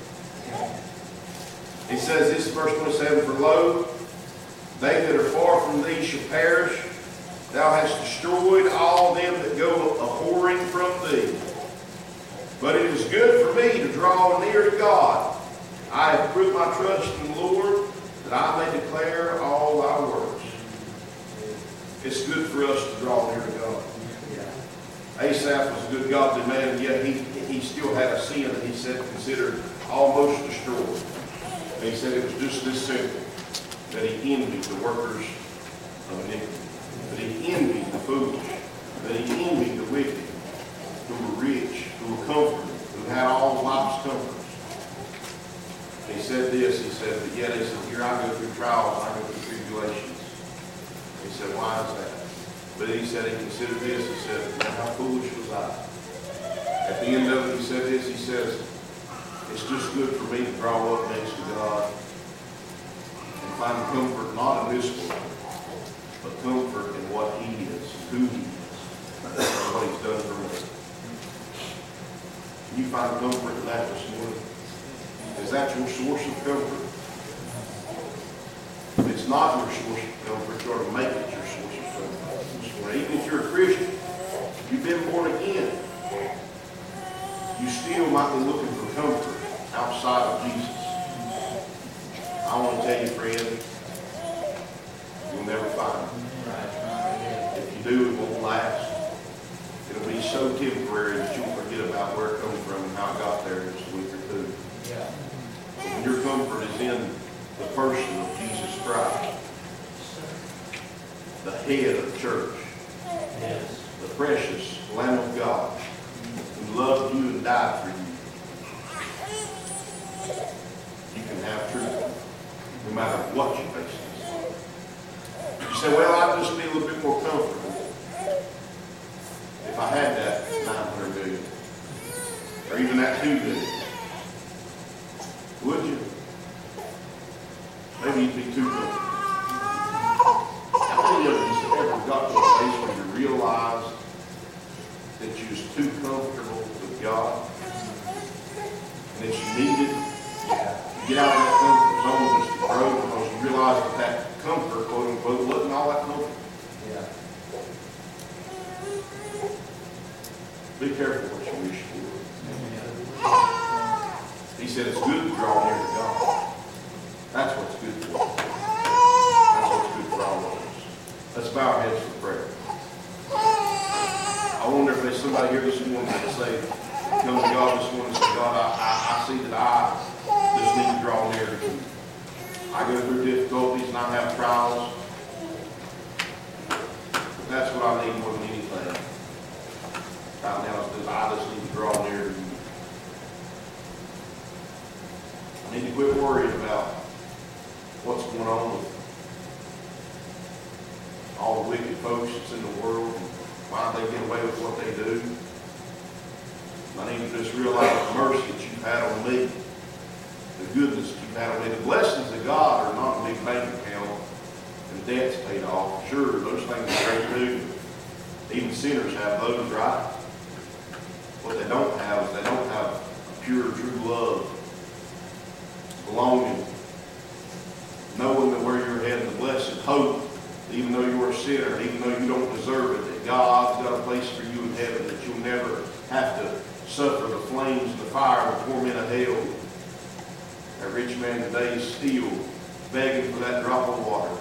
He says this in verse twenty-seven, for lo, they that are far from thee shall perish. Thou hast destroyed all them that go a-whoring from thee. But it is good for me to draw near to God. I have put my trust in the Lord, that I may declare all thy works. It's good for us to draw near to God. Asaph was a good godly man, and yet he, he still had a sin that he said considered almost destroyed. And he said it was just this simple, that he envied the workers of iniquity, that he envied the foolish, that he envied the wicked, who were rich, who were comforted, who had all life's comforts. He said this, he said, but yet he said, here I go through trials, I go through tribulations. He said, why is that? But he said, he considered this, he said, how foolish was I? At the end of it, he said this, he says, it's just good for me to draw up next to God and find comfort not in this world, but comfort in what He is, who He is, and what He's done for me. Can you find comfort in that this morning? Is that your source of comfort? If it's not your source of comfort, you ought to make it your source of comfort this morning. Even if you're a Christian, you've been born again, you still might be looking for comfort outside of Jesus. I want to tell you, friend, you'll never find it. If you do, it won't last. It'll be so temporary that you'll forget about where it comes from and how it got there in just a week or two. Yeah. When your comfort is in the person of Jesus Christ, the head of the church, Yes. the precious Lamb of God, who loved you and died for you, you can have truth, no matter what you face. You say, well, I'd just be a little bit more comfortable if I had that nine hundred million, or even that two million. Would you? Maybe you'd be too comfortable. How many of you have ever got to a place where you realize that you're just too comfortable with God, and that you needed to get out of that comfort zone just to grow, because you realize that that comfort, quote unquote, wasn't all that comfort? Yeah. Be careful what you wish for. He said it's good to draw near to God. That's what's good for us. That's what's good for all of us. Let's bow our heads for prayer. I wonder if there's somebody here this morning that say, come to God this morning and say, God, I, I, I see that I just need to draw near to you. I go through difficulties and I have trials. But that's what I need more than anything. Right now, is that I just need to draw near to you. I need to quit worrying about what's going on with all the wicked folks that's in the world, and why they get away with what they do. I need to just realize the mercy that you've had on me, the goodness that you've had on me. The blessings of God are not a big bank account and debts paid off. Sure, those things are great too. Even sinners have those, right? What they don't have is they don't have a pure, true love, belonging, knowing that where you're headed, the blessed hope, even though you're a sinner, even though you don't deserve it, that God's got a place for you in heaven, that you'll never have to suffer the flames, the fire, the torment of hell. That rich man today is still begging for that drop of water.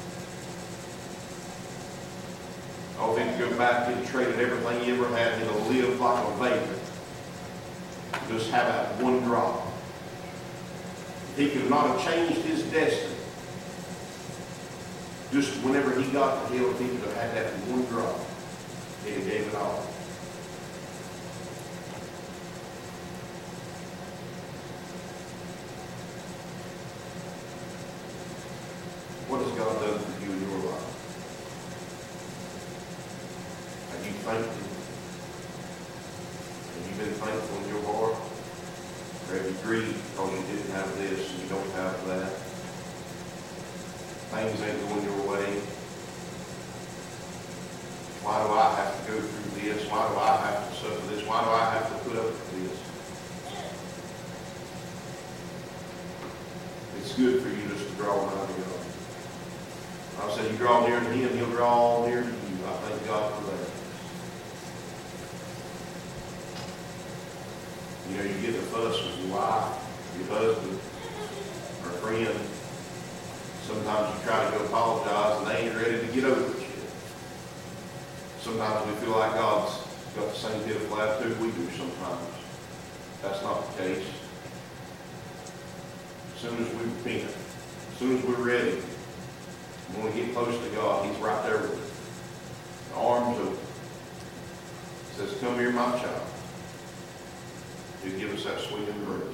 Oh, if he could go back, he'd have traded everything he ever had, he'd have lived like a vapor. Just have that one drop. He could not have changed his destiny. Just whenever he got to hell, if he could have had that one drop, he'd have gave it all. What has God done for you in your life? Have you thanked Him? Have you been thankful in your heart? Or have you grieved because you didn't have this and you don't have that? Things ain't going your way. Why do I have to go through this? Why do I have to suffer this? Why do I have to put up with this? It's good for you just to draw nigh to God. I said you draw near to Him, He'll draw near to you. I thank God for that. You know, you get the fuss with your wife, your husband, or friend. Sometimes you try to go apologize and they ain't ready to get over it yet. Sometimes we feel like God's got the same pitiful attitude we do sometimes. That's not the case. As soon as we repent, as soon as we're ready, we want to get close to God, He's right there with us. The arms open. He says, come here, my child. He'll give us that sweet embrace.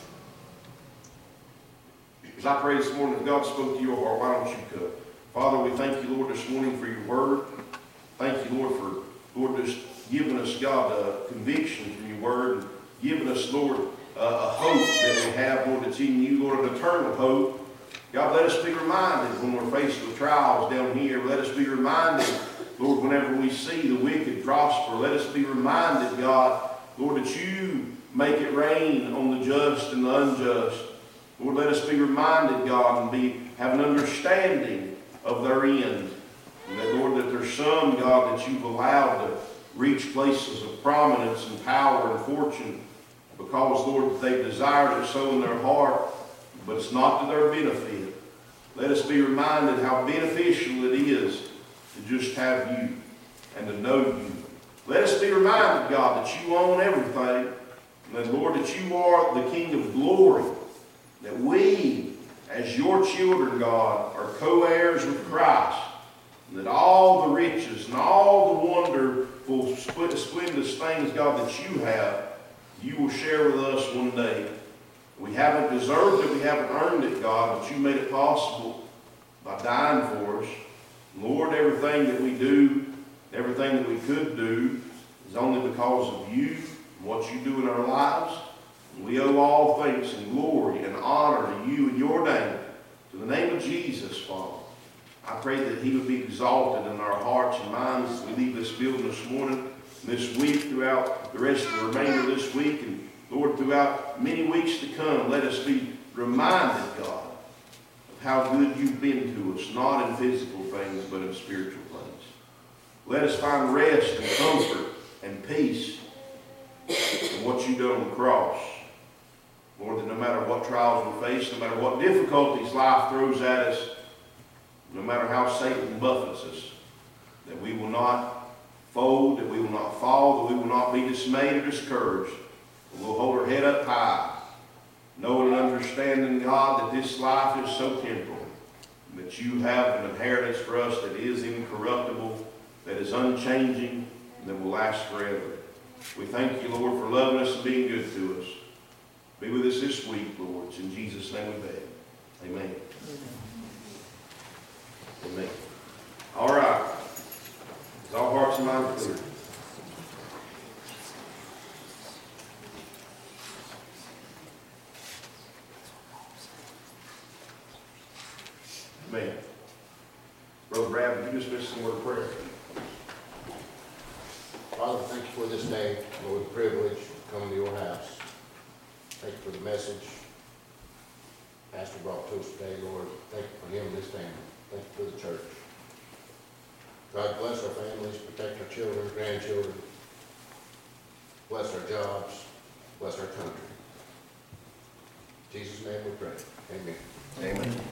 As I pray this morning, if God spoke to your heart, why don't you come? Father, we thank you, Lord, this morning for your word. Thank you, Lord, for, Lord, just giving us, God, a conviction from your word, and giving us, Lord, a, a hope that we have, Lord, that's in you, Lord, an eternal hope. God, let us be reminded when we're faced with trials down here. Let us be reminded, Lord, whenever we see the wicked prosper, let us be reminded, God, Lord, that you make it rain on the just and the unjust. Lord, let us be reminded, God, and be have an understanding of their end. And that, Lord, that there's some, God, that you've allowed to reach places of prominence and power and fortune because, Lord, they've desired it so in their heart, but it's not to their benefit. Let us be reminded how beneficial it is to just have you and to know you. Let us be reminded, God, that you own everything, and that, Lord, that you are the King of glory, that we, as your children, God, are co-heirs with Christ, and that all the riches and all the wonderful, splendid things, God, that you have, you will share with us one day. We haven't deserved it, we haven't earned it, God, but you made it possible by dying for us. Lord, everything that we do, everything that we could do, is only because of you and what you do in our lives. And we owe all thanks and glory and honor to you in your name. To the name of Jesus, Father. I pray that he would be exalted in our hearts and minds as we leave this building this morning, this week, throughout the rest of the remainder of this week, and Lord, throughout many weeks to come, let us be reminded, God, of how good you've been to us, not in physical things, but in spiritual things. Let us find rest and comfort and peace in what you've done on the cross. Lord, that no matter what trials we face, no matter what difficulties life throws at us, no matter how Satan buffets us, that we will not fold, that we will not fall, that we will not be dismayed or discouraged. We'll hold our head up high, knowing and understanding, God, that this life is so temporal, that you have an inheritance for us that is incorruptible, that is unchanging, and that will last forever. We thank you, Lord, for loving us and being good to us. Be with us this week, Lord. It's in Jesus' name we beg. Amen. Amen. All right. Is all hearts and minds clear? Amen. Brother Brad, would you just miss some word of prayer? Father, thank you for this day, Lord, the privilege of coming to your house. Thank you for the message Pastor brought to us today, Lord. Thank you for him and his family. Thank you for the church. God, bless our families, protect our children, grandchildren. Bless our jobs. Bless our country. In Jesus' name we pray. Amen. Amen.